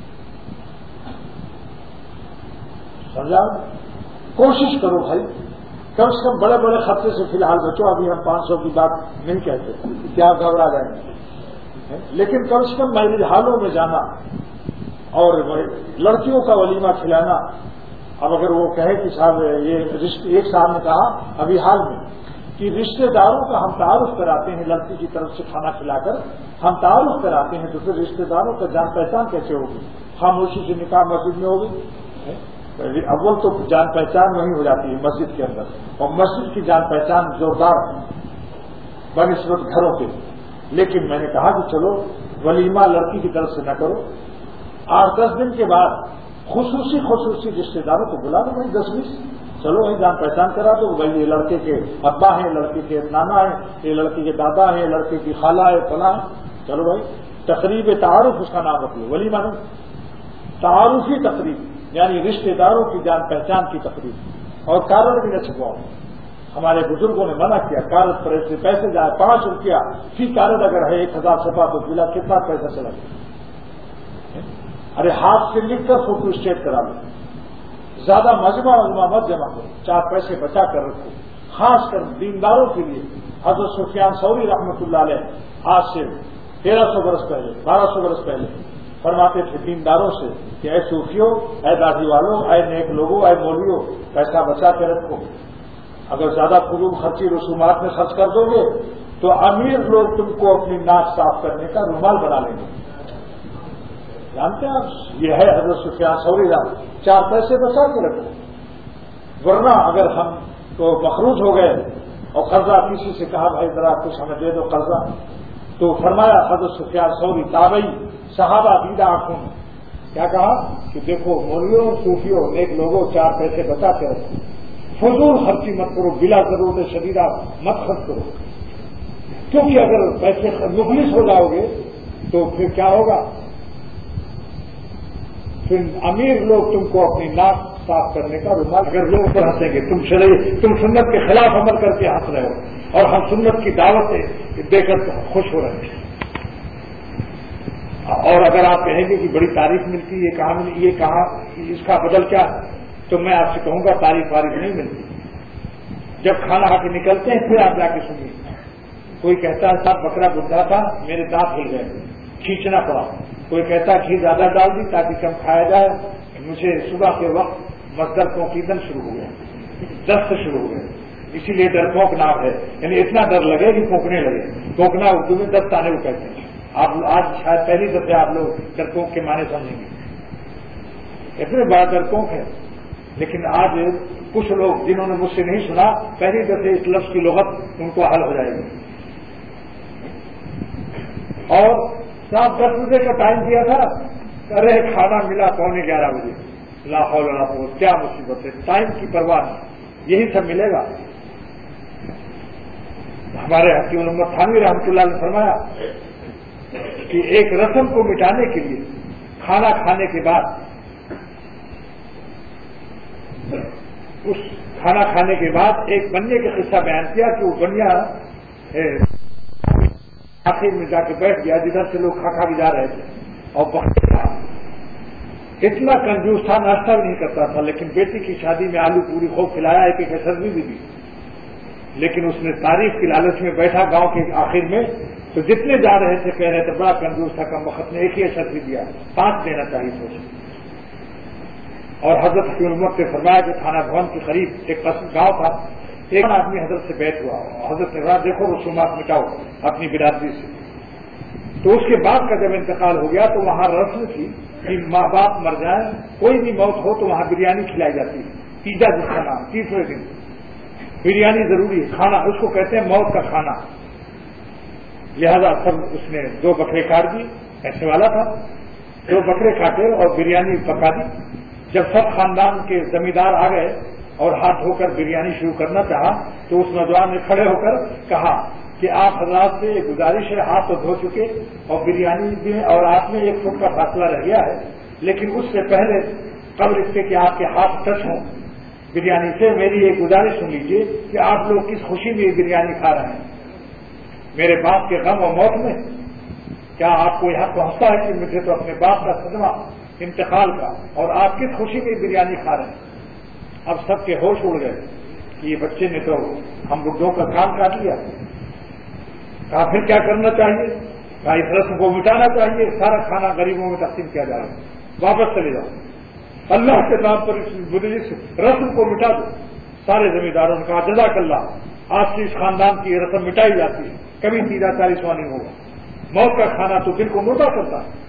S1: سمجھا؟ کوشش کرو بھائی، کم سے کم بڑے بڑے خطے سے فی الحال بچو، ابھی ہم پانچ سو کی بات نہیں کہتے، کیا گھبرا جائیں گے، لیکن کم سے کم میرج ہالوں میں جانا اور لڑکیوں کا ولیمہ کھلانا۔ اب اگر وہ کہے کہ صاحب یہ ایک صاحب نے کہا ابھی حال میں کہ رشتہ داروں کا ہم تعارف کراتے ہیں، لڑکی کی طرف سے کھانا کھلا کر ہم تعارف کراتے ہیں، تو پھر رشتہ داروں کا جان پہچان کیسے ہوگی؟ خاموشی سے نکاح مسجد میں ہوگی؟ اول تو جان پہچان وہی ہو جاتی ہے مسجد کے اندر، اور مسجد کی جان پہچان زوردار بنسبت گھروں کے۔ لیکن میں نے کہا کہ چلو ولیمہ لڑکی کی طرف سے نہ کرو، آٹھ دس دن کے بعد خصوصی خصوصی رشتے داروں کو بلا دو، بھائی دس بیس، چلو وہی جان پہچان کرا دو، بھائی یہ لڑکے کے ابا ہیں، لڑکے کے نانا ہیں، یہ لڑکے کے دادا ہیں، لڑکے کی خالہ ہے، فلاں ہے، چلو بھائی تقریب تعارف اس کا نام رکھو، ولیمہ نہیں، تعارفی تقریب، یعنی رشتے داروں کی جان پہچان کی تقریب، اور کارڈ بھی نہ چھپواؤ۔ ہمارے بزرگوں نے منع کیا کارڈ پر ایسے پیسے جائے، پانچ روپیہ فی کارڈ اگر ہے، ایک ہزار چھپا تو بلا کتنا پیسہ چلا گیا؟ ارے ہاتھ سے لکھ کر فوٹو اسٹیٹ کرا لو، زیادہ مجمع مجمع مت جمع کرو، چار پیسے بچا کر رکھو، خاص کر دینداروں کے لیے۔ حضرت سفیان ثوری رحمۃ اللہ علیہ آج سے تیرہ سو برس پہلے، بارہ سو برس پہلے فرماتے تھے دینداروں سے کہ اے صوفیوں، اے داڑھی والوں، اے نیک لوگوں، اے مولویوں، پیسہ بچا کے رکھو، اگر زیادہ فضول خرچی رسومات میں خرچ کر دو گے تو امیر لوگ تم کو اپنی ناک صاف کرنے کا رومال بنا لیں گے۔ جانتے ہیں آپ، یہ ہے حضرت سفیان ثوری رحمۃ، چار پیسے بچا کے رکھو، ورنہ اگر ہم تو مخروج ہو گئے اور قرضہ کسی سے کہا بھائی ذرا کچھ ہمیں دے دو قرضہ، تو فرمایا حضرت سفیان ثوری تابعی صحابہ دیدہ آنکھوں میں کیا کہا کہ دیکھو مولویوں، صوفیوں، نیک لوگوں، چار پیسے بچا کے رکھو، فضول خرچی مت کرو، بلا ضرورت شدیدہ مت خرچ کرو، کیونکہ اگر پیسے مفلس ہو جاؤ گے تو پھر کیا ہوگا؟ پھر امیر لوگ تم کو اپنی ناک صاف کرنے کا رومال، اگر لوگ پر ہنسیں گے، تم شرعی تم سنت کے خلاف عمل کر کے ہنس رہے ہو، اور ہم سنت کی دعوت دے کر خوش ہو رہے ہیں۔ اور اگر آپ کہیں گے کہ بڑی تعریف ملتی ہے، کہاں ملی، یہ کہاں، اس کا بدل کیا ہے، تو میں آپ سے کہوں گا تعریف وارف نہیں ملتی۔ جب کھانا کھا کے نکلتے ہیں پھر آپ جا کے سنیے، کوئی کہتا ہے صاحب بکرا گدا تھا، میرے دانت ہل گئے، کھینچنا پڑا، کوئی کہتا ہے گھی زیادہ ڈال دی تاکہ کم کھایا جائے، مجھے صبح کے وقت مصدر پونکیدن شروع ہو گیا، دست شروع ہو گیا، اسی لیے ڈرپونک نام ہے، یعنی اتنا ڈر لگے کہ پھونکنے لگے، پھونکنا اردو میں دست آنے کو کہتے ہیں۔ آپ آج شاید پہلی دفعہ آپ لوگ ڈرپونک کے معنی سمجھیں گے، اتنے بڑا ڈرپونک ہے، لیکن آج کچھ لوگ جنہوں نے مجھ سے نہیں سنا پہلی دفعہ اس لفظ کی لغت ان کو حل ہو جائے گی۔ اور صاحب دس بجے کا ٹائم دیا تھا، ارے کھانا ملا پونے گیارہ بجے، لا حول ولا قوت، کیا مصیبت ہے، ٹائم کی پرواہ نہیں، یہی سب ملے گا۔ ہمارے حکیم الامت تھانوی رحمۃ اللہ نے فرمایا کہ ایک رسم کو مٹانے کے لیے کھانا کھانے کے بعد، اس کھانا کھانے کے بعد ایک بنیا کا قصہ بیان کیا کہ وہ بنیا آخر میں جا کے بیٹھ گیا جدھر سے لوگ کھا کھا بھی جا رہے تھے، اور بخت تھا، اتنا کنجوس تھا، ناشتہ بھی نہیں کرتا تھا، لیکن بیٹی کی شادی میں آلو پوری خوب کھلایا، ایک ایک سبزی بھی دی، لیکن اس نے تعریف کی لالچ میں بیٹھا گاؤں کے آخر میں، تو جتنے جا رہے تھے کہہ رہے تھے بڑا کنجوس تھا، کم وقت نے ایک ہی اشر بھی دیا، پانچ دینا چاہیے سوچے۔ اور حضرت حکیم الامت نے فرمایا کہ تھانہ بھون کے قریب ایک گاؤں تھا، ایک آدمی حضرت سے بیٹھ ہوا، حضرت نے کہا دیکھو رسومات مٹاؤ اپنی برادری سے۔ تو اس کے بعد کا جب انتقال ہو گیا تو وہاں رسم تھی کہ ماں باپ مر جائیں، کوئی بھی موت ہو تو وہاں بریانی کھلائی جاتی ہے، تیجا جس کا نام، تیسرے دن بریانی ضروری ہے، کھانا اس کو کہتے ہیں موت کا کھانا۔ لہذا سب اس نے دو بکرے کاٹ دی، ایسے والا تھا، دو بکرے کاٹے اور بریانی پکا دی۔ جب سب خاندان کے زمیندار آ گئے اور ہاتھ دھو کر بریانی شروع کرنا چاہا تو اس نوجوان نے کھڑے ہو کر کہا کہ آپ حضرات سے ایک گزارش ہے، ہاتھ تو دھو چکے اور بریانی بھی اور آپ میں ایک فٹ کا فاصلہ رہ گیا ہے، لیکن اس سے پہلے قبل اس کے کہ آپ کے ہاتھ ٹچ ہوں بریانی سے، میری ایک گزارش سن لیجیے کہ آپ لوگ کس خوشی میں یہ بریانی کھا رہے ہیں، میرے باپ کے غم اور موت میں؟ کیا آپ کو یہاں پہنچتا ہے کہ مجھے تو اپنے باپ کا صدمہ انتقال کا، اور آپ کس خوشی میں بریانی کھا رہے ہیں؟ اب سب کے ہوش اڑ گئے کہ یہ بچے نے تو ہم بڈھوں کا کام کاٹ لیا۔ کہا پھر کیا کرنا چاہیے؟ کہا اس رسم کو مٹانا چاہیے، سارا کھانا غریبوں میں تقسیم کیا جائے، واپس چلے جاؤ، اللہ کے نام پر اس رسم کو مٹا دو۔ سارے زمینداروں نے کہا جزاک اللہ، آج سے اس خاندان کی یہ رسم مٹائی جاتی ہے، کبھی تیرا چالیسواں نہیں ہوگا۔ موت کا کھانا تو دل کو مردہ کرتا ہے،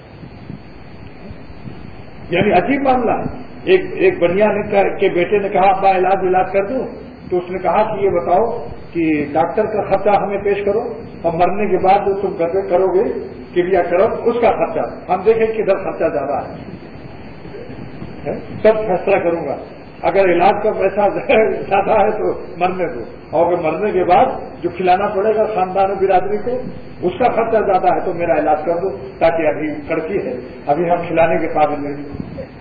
S1: یعنی عجیب معاملہ ہے۔ ایک ایک بنیا نے کے بیٹے نے کہا ابا علاج علاج کر دوں، تو اس نے کہا کہ یہ بتاؤ کہ ڈاکٹر کا خرچہ ہمیں پیش کرو اور مرنے کے بعد جو تم کرو گے کریا کرو اس کا خرچہ، ہم دیکھیں کدھر خرچہ زیادہ ہے، تب فیصلہ کروں گا۔ اگر علاج کا پیسہ زیادہ ہے تو مرنے دو، اور اگر مرنے کے بعد جو کھلانا پڑے گا خاندان و برادری کو اس کا خرچہ زیادہ ہے تو میرا علاج کر دو، تاکہ ابھی کڑکی ہے، ابھی ہم کھلانے کے قابل نہیں۔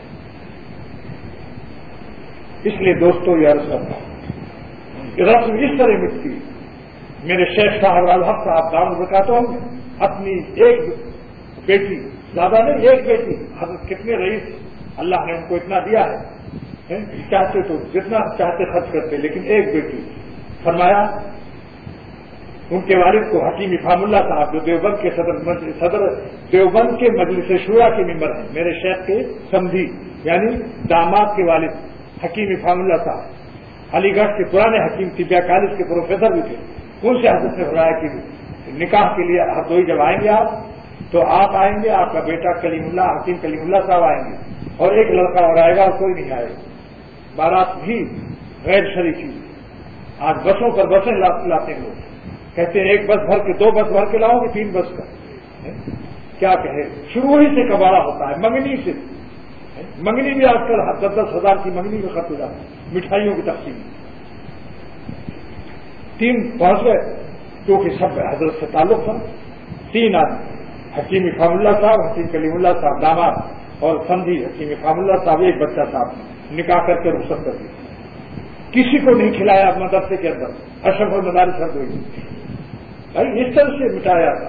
S1: اس لیے دوستوں یہ عرض کرتا ہوں رسم اس طرح مٹتی۔ میرے شیخ صاحب الحق صاحب دامت برکاتہم اپنی ایک بیٹی، زیادہ نہیں ایک بیٹی، حضرت کتنے رئیس اللہ نے ان کو اتنا دیا ہے، چاہتے تو جتنا چاہتے خرچ کرتے، لیکن ایک بیٹی۔ فرمایا ان کے والد کو حکیم افہام اللہ صاحب جو دیوبند کے صدر صدر دیوبند کے مجلس شورا کے ممبر ہیں، میرے شیخ کے سمدھی یعنی داماد کے والد حکیم افہام اللہ صاحب علی گڑھ کے پرانے حکیم طبیہ کالج کے پروفیسر بھی تھے، ان سے حضرت نے فرمایا کہ نکاح کے لیے ہردوئی جب آئیں گے آپ تو آپ آئیں گے، آپ کا بیٹا کلیم اللہ حکیم کلیم اللہ صاحب آئیں گے اور ایک لڑکا اور آئے گا اور کوئی نہیں آئے گا۔ بارات بھی غیر شریکی، آج بسوں پر بسیں لاتے ہیں لوگ، کہتے ہیں ایک بس بھر کے دو بس بھر کے لاؤ گے تین بس کا، کیا کہے، شروع ہی سے کباڑا ہوتا ہے، منگنی سے، منگنی بھی آج کل دس دس ہزار کی منگنی میں خرچ ہو جاتی ہے، مٹھائیوں کی تقسیم۔ تین پہنچ گئے کیونکہ سب حضرت سے تعلق تھا، تین آدمی حکیم افہام اللہ صاحب، حکیم کلیم اللہ صاحب داماد اور سندھی حکیم افہام اللہ صاحب، ایک بچہ صاحب نکاح کر کے رخصت کر دیا، کسی کو نہیں کھلایا مدرسے کے اندر، اشرف المدارس رد ہوئی بھائی، اس طرح سے مٹایا تھا۔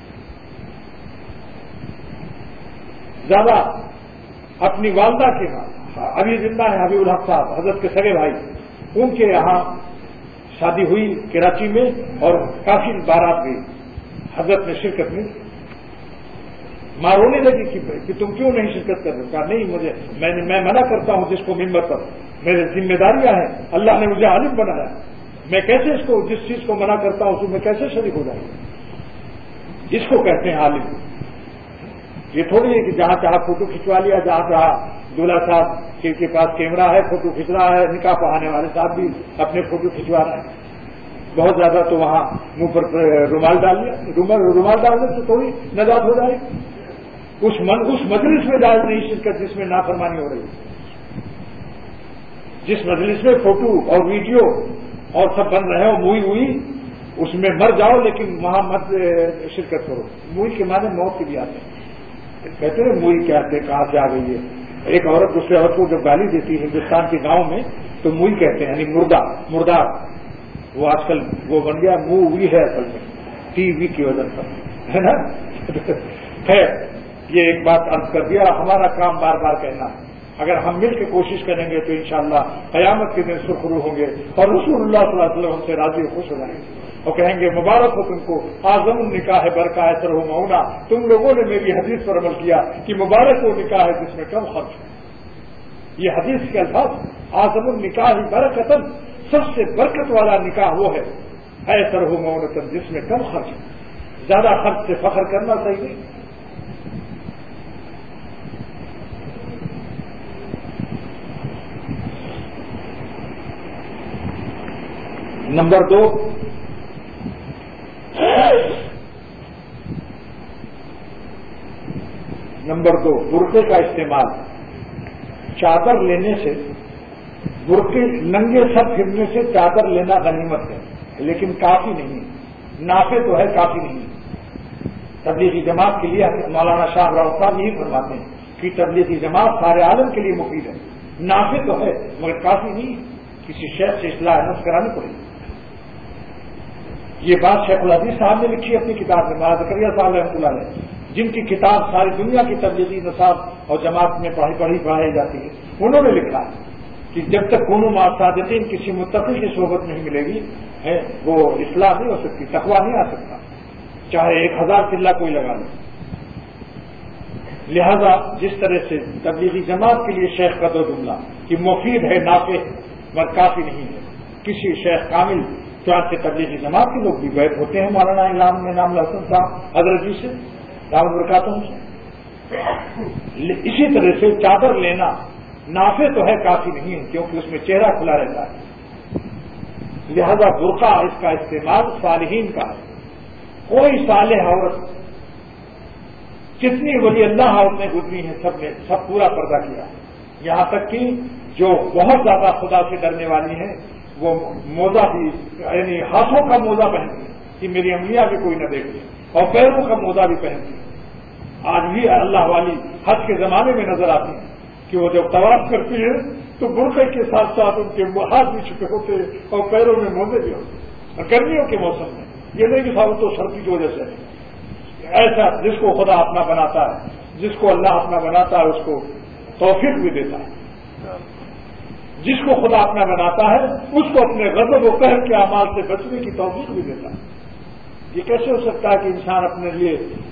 S1: زیادہ اپنی والدہ کے ہاں ابھی زندہ ہے حبیب الحق صاحب حضرت کے سگے بھائی، ان کے یہاں شادی ہوئی کراچی میں اور کافی بارات گئی، حضرت نے شرکت میں ماں رونے لگی کہ تم کیوں نہیں شرکت کر رہے؟ کہا نہیں مجھے میں نے میں منع کرتا ہوں جس کو ممبر پر، میرے ذمہ داریاں ہیں، اللہ نے مجھے عالم بنایا، میں کیسے اس کو جس چیز کو منع کرتا ہوں اس میں کیسے شریک ہو جاؤں؟ اس کو کہتے ہیں عالم۔ یہ تھوڑی ہے کہ جہاں چاہا فوٹو کھنچوا لیا، جہاں چاہا دولہا صاحب کے پاس کیمرہ ہے فوٹو کھینچ رہا ہے، نکاح پڑھانے والے صاحب بھی اپنے فوٹو کھنچوا رہے ہیں، بہت زیادہ تو وہاں منہ پر رومال ڈال لیا، رومال ڈالنے سے تھوڑی نجات ہو جائے، اس من اس مجلس میں جائز نہیں شرکت جس میں نافرمانی ہو رہی ہے، جس مجلس میں فوٹو اور ویڈیو اور سب بن رہے ہو، موئی ہوئی اس میں مر جاؤ لیکن وہاں مت شرکت کرو۔ موئی کے معنی موت کے بھی آتے ہیں، کہتے ہیں موئی کیا آتے کہاں سے آ گئی ہے، ایک عورت دوسرے عورت کو جب گالی دیتی ہے ہندوستان کے گاؤں میں تو موئی کہتے ہیں، یعنی مردہ مردار، وہ آج کل وہ بن گیا منہ ہوئی ہے اصل میں ٹی وی کی وجہ سے، ہے نا۔ خیر یہ ایک بات عرض کر دیا، ہمارا کام بار بار کہنا اگر ہم مل کے کوشش کریں گے تو انشاءاللہ قیامت کے دن سرخرو ہوں گے اور رسول اللہ صلی اللہ علیہ وسلم سے راضی و خوش ہو جائیں گے اور کہیں گے مبارک ہو تم کو اعظم النکاح برکہ سر ہو مونا، تم لوگوں نے میری حدیث پر عمل کیا کہ مبارک وہ نکاح ہے جس میں کم خرچ ہے. یہ حدیث کے الفاظ اعظم النکاح برکتن، سب سے برکت والا نکاح وہ ہے ایسر ہو مونتن جس میں کم خرچ ہے. زیادہ خرچ سے فخر کرنا صحیح نہیں. نمبر دو، نمبر دو برقعے کا استعمال. چادر لینے سے، برقعے ننگے سر پھرنے سے چادر لینا غنیمت ہے لیکن کافی نہیں، نافع تو ہے کافی نہیں. تبلیغی جماعت کے لیے مولانا شاہ راؤ صاحب یہی فرماتے ہیں کہ تبلیغی جماعت سارے عالم کے لیے مفید ہے، نافع تو ہے مگر کافی نہیں، کسی شیخ سے اصلاح نفس کرانی پڑے گی. یہ بات شیخ الحدیث صاحب نے لکھی اپنی کتاب میں، مولانا زکریا صاحب رحمۃ اللہ علیہ، جن کی کتاب ساری دنیا کی تبلیغی نصاب اور جماعت میں پڑھی پڑھی پڑھائی جاتی ہے. انہوں نے لکھا کہ جب تک کونو مع صادقین کسی متقی کی صحبت نہیں ملے گی ہے وہ اصلاح نہیں ہو سکتی، تقویٰ نہیں آ سکتا، چاہے ایک ہزار چلہ کوئی لگا لے. لہذا جس طرح سے تبلیغی جماعت کے لیے شیخ کا دو جملہ کہ مفید ہے نافع ہے مگر کافی نہیں ہے، کسی شیخ کامل چاہتے تبلیغی جماعت کے لوگ بھی بیعت ہوتے ہیں مولانا انعام انعام الحسن صاحب حضرت جی سے دعوت برکاتوں سے. اسی طرح سے چادر لینا نافع تو ہے کافی نہیں ہے کیونکہ اس میں چہرہ کھلا رہتا ہے. لہذا برقع اس کا استعمال صالحین کا ہے. کوئی صالح عورت، کتنی ولی اللہ عورتیں گزری ہیں سب نے سب پورا پردہ کیا، یہاں تک کہ جو بہت زیادہ خدا سے ڈرنے والی ہیں وہ موزہ بھی یعنی ہاتھوں کا موزہ پہنتی ہے کہ میری انگلیاں بھی کوئی نہ دیکھے اور پیروں کا موزہ بھی پہنتی ہے. آج بھی اللہ والی حج کے زمانے میں نظر آتی ہیں کہ وہ جب طواف کرتی ہے تو برقعے کے ساتھ ساتھ ان کے ہاتھ بھی چھپے ہوتے ہیں اور پیروں میں موزے بھی ہوتے ہیں. اور گرمیوں کے موسم میں یہ نہیں کہ صاحب تو سردی کی وجہ سے ایسا، جس کو خدا اپنا بناتا ہے، جس کو اللہ اپنا بناتا ہے اس کو توفیق بھی دیتا ہے. جس کو خدا اپنا بناتا ہے اس کو اپنے غضب و قہر کے اعمال سے بچنے کی توفیق بھی دیتا ہے. یہ کیسے ہو سکتا ہے کہ انسان اپنے لیے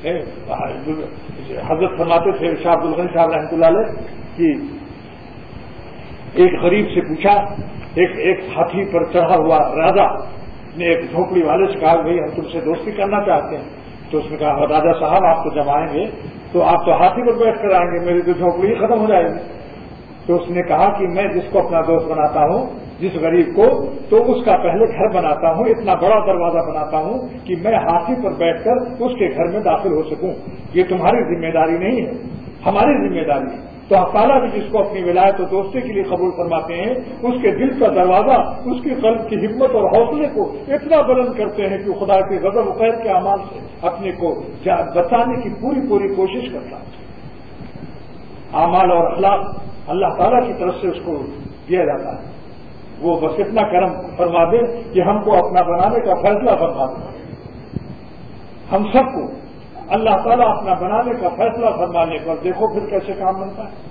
S1: حضرت فرماتے تھے شاہ عبد الغنی صاحب رحمۃ اللہ علیہ کہ ایک غریب سے پوچھا، ایک ایک ہاتھی پر چڑھا ہوا راجا نے ایک جھونپڑی والے سے کہا بھائی ہم تم سے دوستی کرنا چاہتے ہیں. تو اس نے کہا راجا صاحب آپ تو جب آئیں گے تو آپ تو ہاتھی پر بیٹھ کر آئیں گے، میری تو جھونپڑی ہی ختم ہو جائے گی. تو اس نے کہا کہ میں جس کو اپنا دوست بناتا ہوں، جس غریب کو، تو اس کا پہلے گھر بناتا ہوں، اتنا بڑا دروازہ بناتا ہوں کہ میں ہاتھی پر بیٹھ کر اس کے گھر میں داخل ہو سکوں. یہ تمہاری ذمہ داری نہیں ہے، ہماری ذمہ داری ہے. تو اللہ تعالیٰ بھی جس کو اپنی ولایت و دوستی کے لیے قبول فرماتے ہیں اس کے دل کا دروازہ، اس کی قلب کی ہمت اور حوصلے کو اتنا بلند کرتے ہیں کہ خدا کے غضب و قہر کے اعمال سے اپنے کو بچانے کی پوری پوری کوشش کرتا ہے. اعمال اور اخلاق اللہ تعالیٰ کی طرف سے اس کو دیا جاتا ہے. وہ بس اتنا کرم فرما دے کہ ہم کو اپنا بنانے کا فیصلہ فرما دے. ہم سب کو اللہ تعالیٰ اپنا بنانے کا فیصلہ فرمانے پر دیکھو پھر کیسے کام بنتا ہے.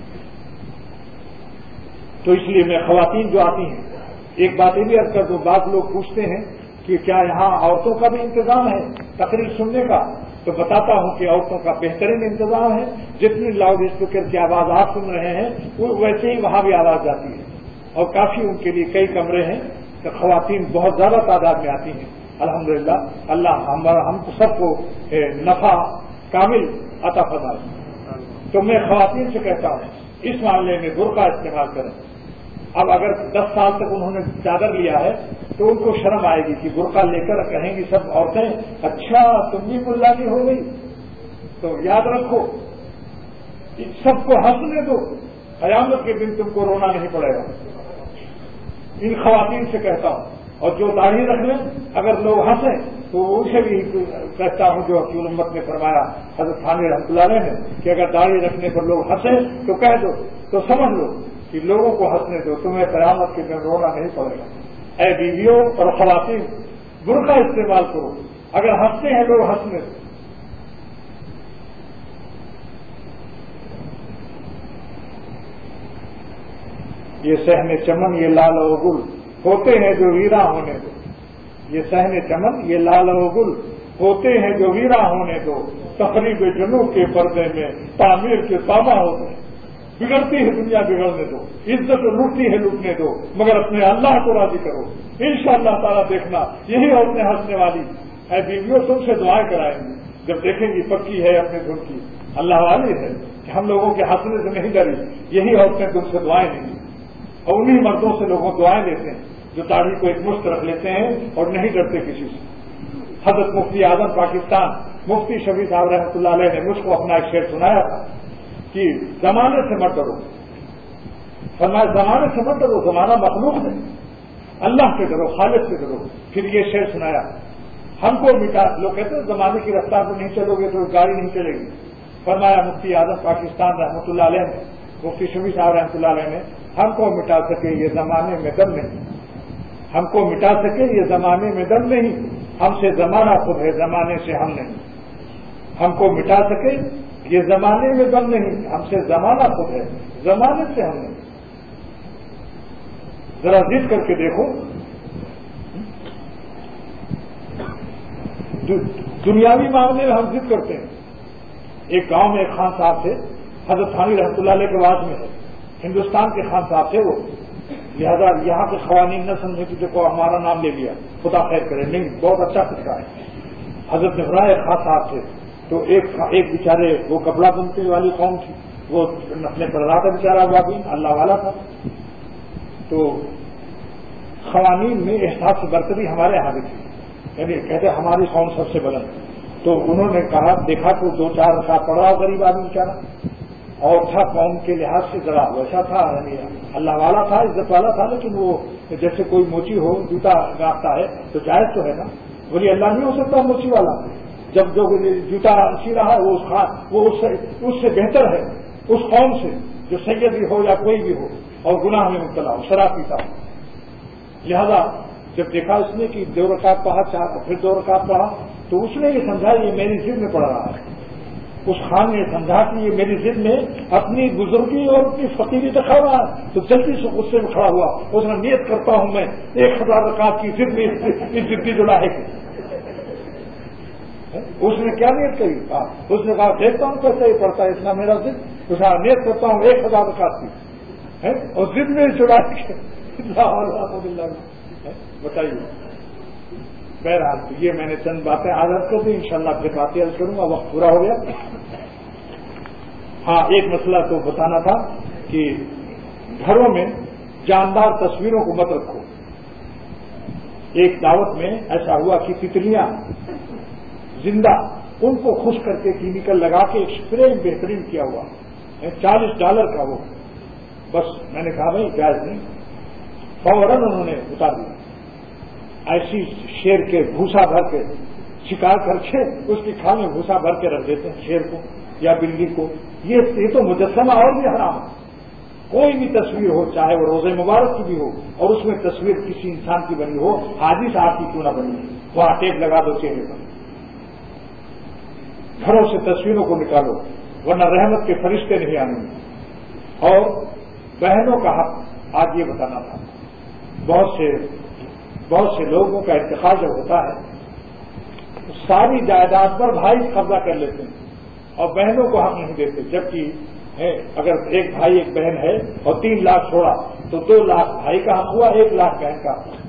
S1: تو اس لیے میں خواتین جو آتی ہیں ایک بات یہ بھی عرض کر دوں، بعض لوگ پوچھتے ہیں کہ کیا یہاں عورتوں کا بھی انتظام ہے تقریر سننے کا؟ تو بتاتا ہوں کہ عورتوں کا بہترین انتظام ہے. جتنی لاؤڈ اسپیکر کی آواز آپ سن رہے ہیں وہ ویسے ہی وہاں بھی آواز جاتی ہے اور کافی ان کے لیے کئی کمرے ہیں. تو خواتین بہت زیادہ تعداد میں آتی ہیں. الحمدللہ اللہ ہم سب کو نفع کامل عطا فرمائے. تو میں خواتین سے کہتا ہوں اس معاملے میں برقع استعمال کریں. اب اگر دس سال تک انہوں نے چادر لیا ہے تو ان کو شرم آئے گی کہ برقع لے کر کہیں گی سب عورتیں اچھا تم بھی ملا کی ہو گئی. تو یاد رکھو سب کو ہنسنے دو، قیامت کے دن تم کو رونا نہیں پڑے گا. ان خواتین سے کہتا ہوں. اور جو داڑھی رکھ لیں اگر لوگ ہنسیں تو اسے بھی کہتا ہوں جو حکیم امت نے فرمایا حضرت تھانوی رحمۃ اللہ علیہ نے کہ اگر داڑھی رکھنے پر لوگ ہنسیں تو کہہ دو، تو سمجھ لو کہ لوگوں کو ہنسنے دو، تمہیں قیامت کے دن رونا نہیں پڑے گا. اے بیویوں اور خواتین برقع استعمال کرو، اگر ہنستے ہیں لوگ ہنسنے دو. یہ صحن چمن یہ لال و گل ہوتے ہیں جو ویرا ہونے دو، یہ صحن چمن یہ لال و گل ہوتے ہیں جو ویرا ہونے دو، تقریب جنوب کے پردے میں تعمیر کے تابع ہوتے ہیں، بگڑتی ہے دنیا بگڑنے دو، عزت لوٹتی ہے لوٹنے دو، مگر اپنے اللہ کو راضی کرو، انشاءاللہ تعالیٰ دیکھنا یہی عورتیں ہنسنے والی ہے بیویوں تم سے دعائیں کرائیں گی، جب دیکھیں گی پکی ہے اپنے دل کی اللہ والی ہے کہ ہم لوگوں کے ہنسنے سے نہیں ڈری، یہی عورتیں تم سے دعائیں دیں گی، اور انہی مردوں سے لوگوں دعائیں لیتے ہیں جو داڑھی کو ایک مشت رکھ لیتے ہیں اور نہیں ڈرتے کسی سے۔ حضرت مفتی اعظم پاکستان مفتی شفیع صاحب رحمۃ اللہ علیہ نے مجھ کو اپنا ایک شعر سنایا تھا کہ زمانے سے مت ڈرو، فرمایا زمانے سے مت ڈرو، زمانہ مخلوق ہے، اللہ سے ڈرو، خالق سے ڈرو۔ پھر یہ شعر سنایا، ہم کو مٹا، لوگ کہتے ہیں زمانے کی رفتار پر نہیں چلو گے تو گاڑی نہیں چلے گی، فرمایا مفتی اعظم پاکستان رحمۃ اللہ علیہ نے، مفتی شفیع صاحب رحمۃ اللہ علیہ نے، ہم کو مٹا سکے یہ زمانے میں دم نہیں، ہم کو مٹا سکے یہ زمانے میں دم نہیں، ہم سے زمانہ خود ہے زمانے سے ہم نہیں، ہم کو مٹا سکے یہ زمانے میں دم نہیں، ہم سے زمانہ خود ہے زمانے سے ہم نہیں۔ ذرا ضد کر کے دیکھو، دنیاوی معاملے میں ہم ضد کرتے ہیں۔ ایک گاؤں میں ایک خان صاحب تھے، حضرت تھانوی رحمۃ اللہ علیہ کے واس میں ہے، ہندوستان کے خان صاحب تھے وہ، لہذا یہاں کے قوانین نہ سمجھے کہ دیکھو ہمارا نام لے لیا خدا خیر کرے، نہیں، بہت اچھا خطہ ہے۔ حضرت نے فرمایا ایک خان صاحب تھے، تو ایک ایک بیچارے وہ کپڑا بننے والی قوم تھی، وہ اپنے پڑھ رہا تھا بیچارہ، وہ بھی اللہ والا تھا، تو قوانین میں احساس برتری ہمارے یہاں بھی تھی، یعنی کہتے ہماری قوم سب سے بلند، تو انہوں نے کہا دیکھا تو دو چار رکعت پڑھ رہا غریب آدمی بیچارہ، اور تھا قوم کے لحاظ سے ذرا ویسا تھا، یعنی اللہ والا تھا، عزت والا تھا، لیکن وہ جیسے کوئی موچی ہو جوتا گاگتا ہے تو جائز تو ہے نا، بولی اللہ نہیں ہو سکتا موچی والا، جب جو جوتا سی رہا ہے وہ اس خاص وہ اس سے اس سے بہتر ہے اس قوم سے جو سید بھی ہو یا کوئی بھی ہو اور گناہ میں مبتلا ہو، شراب پیتا ہو۔ لہذا جب دیکھا اس نے کہ دو رکعت پڑھا چار پھر دو رکعت پڑھا تو اس نے یہ سمجھا یہ میری ضد میں پڑھ رہا ہے، اس خان نے سمجھا کہ یہ میری ضد میں اپنی بزرگی اور اپنی فقیری دکھا رہا ہے، تو جلدی سے غصے میں کھڑا ہوا، اس نے نیت کرتا ہوں میں ایک ہزار رکعت کی ضد میں اس ضدی جڑا ہے۔ اس نے کیا نیت کری؟ اس نے کہا دیکھتا ہوں کیسے ہی پڑتا ہے اتنا میرا ضد، اس نے نیت کرتا ہوں ایک ہزار رکعت کی، اور ضد میں چڑھا کے بتائیے۔ بہرحال یہ میں نے چند باتیں عادت کر دی، انشاءاللہ پھر باتیں عرض کروں گا، وقت پورا ہو گیا۔ ہاں ایک مسئلہ تو بتانا تھا کہ گھروں میں جاندار تصویروں کو مت رکھو۔ ایک دعوت میں ایسا ہوا کہ تتلیاں زندہ ان کو خوش کر کے کیمیکل لگا کے ایک اسپرے بہترین کیا ہوا چالیس ڈالر کا، وہ بس میں نے کہا بھائی جائز نہیں، فوراً انہوں نے اتار دیا۔ ایسی شیر کے بھوسا بھر کے شکار کر کے اس کی کھال میں بھوسا بھر کے رکھ دیتے ہیں شیر کو یا بلی کو، یہ یہ تو مجسمہ اور بھی حرام ہے۔ کوئی بھی تصویر ہو چاہے وہ روزے مبارک کی بھی ہو اور اس میں تصویر کسی انسان کی بنی ہو، حاجی صاحب کی کیوں نہ بنی، وہاں ٹیپ لگا دو چہرے پر۔ گھروں سے تصویروں کو نکالو ورنہ رحمت کے فرشتے نہیں آنے گے۔ اور بہنوں کا حق آج یہ بتانا تھا، بہت سے بہت سے لوگوں کا انتخاب جب ہوتا ہے ساری جائیداد پر بھائی قبضہ کر لیتے ہیں اور بہنوں کو حق نہیں دیتے، جبکہ اگر ایک بھائی ایک بہن ہے اور تین لاکھ چھوڑا تو دو لاکھ بھائی کا حق ہوا، ایک لاکھ بہن کا حق۔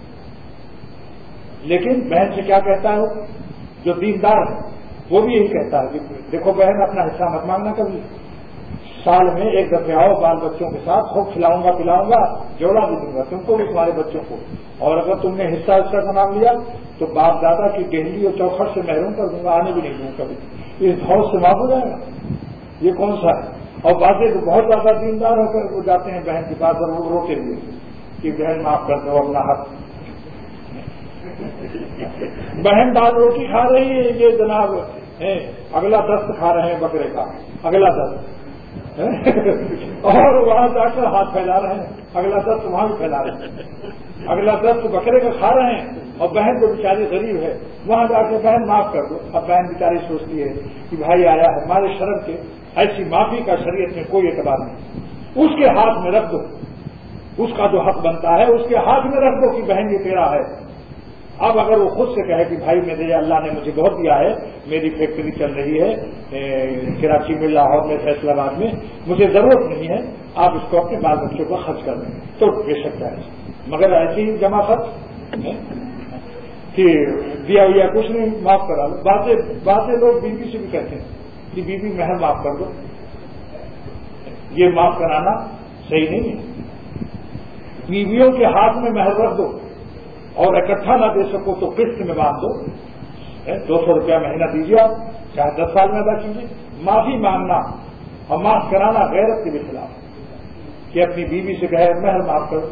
S1: لیکن بہن سے کیا کہتا ہے وہ جو دیندار ہے، وہ بھی یہی کہتا ہے کہ دیکھو بہن اپنا حصہ مت مانگنا کبھی، سال میں ایک دفعہ آؤ بال بچوں کے ساتھ، خوب کھلاؤں گا پلاؤں گا، جوڑا بھی دوں گا تم کو بھی تمہارے بچوں کو، اور اگر تم نے حصہ حصہ کا نام لیا تو باپ دادا کی گہلی اور چوکھٹ سے محروم کر دوں گا، آنے بھی نہیں دوں گا کبھی، اس بھاؤ سے معاف ہو جائے گا۔ یہ کون سا ہے؟ اور باتیں تو بہت زیادہ دیندار ہو کر وہ جاتے ہیں بہن کے پاس اور وہ روتے ہوئے کہ بہن معاف کر دو اپنا حق۔ بہن دال روٹی کھا رہی ہے، یہ جناب اگلا دست کھا رہے ہیں بکرے کا، اگلا دست اور وہاں جا کر ہاتھ پھیلا رہے ہیں، اگلا دست وہاں بھی پھیلا رہے ہیں، اگلا دست بکرے کا کھا رہے ہیں اور بہن تو بیچاری غریب ہے، وہاں جا کے بہن معاف کر دو۔ اب بہن بیچاری سوچتی ہے کہ بھائی آیا ہے ہمارے شرم کے، ایسی معافی کا شریعت میں کوئی اعتبار نہیں، اس کے ہاتھ میں رکھ دو اس کا جو حق بنتا ہے اس کے ہاتھ میں رکھ دو کہ بہن یہ تیرا ہے. اب اگر وہ خود سے کہے کہ بھائی میرے اللہ نے مجھے بہت دیا ہے, میری فیکٹری چل رہی ہے کراچی میں, لاہور میں, فیصل آباد میں, مجھے ضرورت نہیں ہے, آپ اس کو اپنے بال بچوں کو خرچ کر دیں, تو بے شک ہے. مگر ایسی ہی جمع خرچ کہ دیا ہوا کچھ نہیں, معاف کرا لو. باتیں باتیں لوگ بیوی سے بھی کہتے ہیں کہ بیوی مہر معاف کر دو. یہ معاف کرانا صحیح نہیں ہے. بیویوں کے ہاتھ میں مہر رکھ دو اور اکٹھا نہ دے سکو تو قسط میں باندھ دو. دو سو روپیہ مہینہ دیجیے, آپ چاہے دس سال میں ادا کیجیے. معافی مانگنا اور معاف کرانا غیرت کے بھی خلاف کہ اپنی بیوی سے کہے مہر معاف کرو,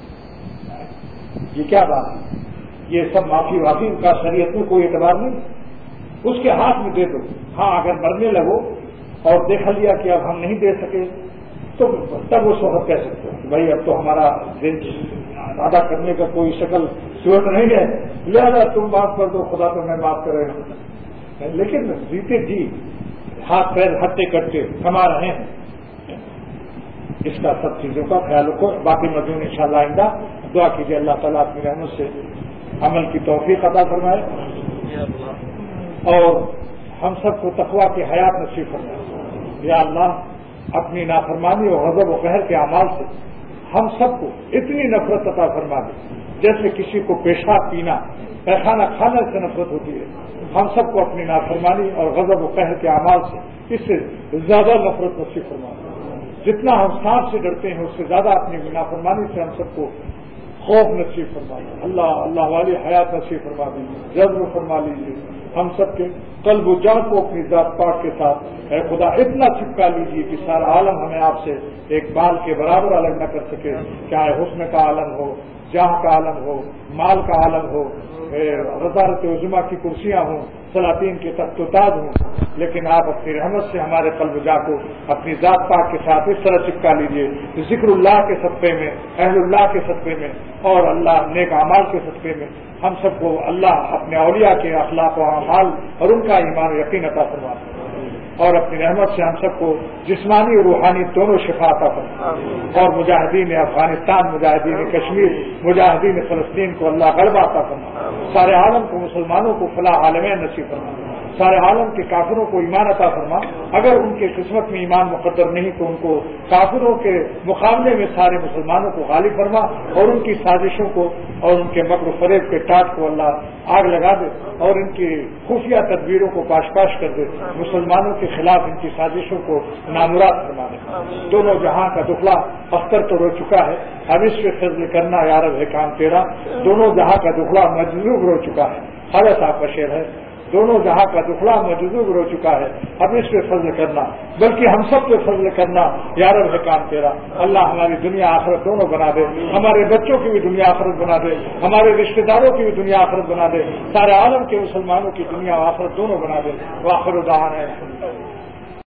S1: یہ کیا بات ہے؟ یہ سب معافی وافی کا شریعت میں کوئی اعتبار نہیں. اس کے ہاتھ میں دے دو. ہاں اگر مرنے لگو اور دیکھ لیا کہ اب ہم نہیں دے سکے تو تب اس وقت کہہ سکتے ہو کہ بھائی اب تو ہمارا دن ادا کرنے کا کوئی شکل صورت نہیں ہے, لہذا تم معاف کر دو, خدا تو میں معاف کرے گا. لیکن جیتے جی ہاتھ پیر ہٹتے کٹتے کما رہے ہیں, اس کا سب چیزوں کا خیال رکھو. باقی مزید ان شاء اللہ آئندہ دعا کیجیے اللہ تعالیٰ اپنی رحمت سے عمل کی توفیق عطا فرمائے اور ہم سب کو تقویٰ کی حیات نصیب فرمائے. یا اللہ اپنی نافرمانی اور غضب و قہر کے اعمال سے ہم سب کو اتنی نفرت عطا فرما دے جیسے کسی کو پیشاب پینا, پیخانہ کھانے سے نفرت ہوتی ہے. ہم سب کو اپنی نافرمانی اور غضب و قہر کے اعمال سے اس سے زیادہ نفرت نصیب فرما دے. جتنا ہم سانپ سے ڈرتے ہیں اس سے زیادہ اپنی نافرمانی سے ہم سب کو خوف نصیب فرما دے. اللہ اللہ والی حیات نصیب فرما دیجیے, جذب فرما لیجیے. ہم سب کے قلب و جان کو اپنی ذات پاک کے ساتھ اے خدا اتنا چپکا لیجیے کہ سارا عالم ہمیں آپ سے ایک بال کے برابر الگ نہ کر سکے. چاہے حسن کا عالم ہو, جاہ کا عالم ہو, مال کا عالم ہو, وزارت عظمیٰ کی کرسیاں ہوں, سلاطین کے تخت و تاج ہوں, لیکن آپ اپنی رحمت سے ہمارے قلب جا کو اپنی ذات پاک کے ساتھ اس طرح چپکا لیجیے. ذکر اللہ کے صدقے میں, اہل اللہ کے صدقے میں اور اللہ نیک اعمال کے صدقے میں ہم سب کو اللہ اپنے اولیاء کے اخلاق و اعمال اور ان کا ایمان و یقین عطا فرمائے اور اپنی رحمت سے ہم سب کو جسمانی اور روحانی دونوں شفا عطا فرمائے اور مجاہدین افغانستان, مجاہدین کشمیر, مجاہدین فلسطین کو اللہ غلبہ عطا فرمائے. سارے عالم کو, مسلمانوں کو فلاح عالمین نصیب فرمائے. سارے عالم کے کافروں کو ایمان عطا فرما. اگر ان کے قسمت میں ایمان مقدر نہیں تو ان کو کافروں کے مقابلے میں سارے مسلمانوں کو غالب فرما اور ان کی سازشوں کو اور ان کے مکر و فریب کے ٹاٹ کو اللہ آگ لگا دے اور ان کی خفیہ تدبیروں کو پاش پاش کر دے. مسلمانوں کے خلاف ان کی سازشوں کو نامراد فرما دے. دونوں جہاں کا دخلا اختر تو رو چکا ہے, اب اس پہ فضل کرنا یارب ہے کام تیرا. دونوں جہاں کا دخلا مجذوب رو چکا ہے, حضرت صاحب کا شعر ہے. دونوں جہاں کا دخلا مجذوب ہو چکا ہے, اب اس پہ فضل کرنا, بلکہ ہم سب پہ فضل کرنا یارب ہے کام تیرا. اللہ ہماری دنیا آخرت دونوں بنا دے, ہمارے بچوں کی بھی دنیا آخرت بنا دے, ہمارے رشتہ داروں کی بھی دنیا آخرت بنا دے, سارے عالم کے مسلمانوں کی دنیا آخرت دونوں بنا دے. وآخر دعوانا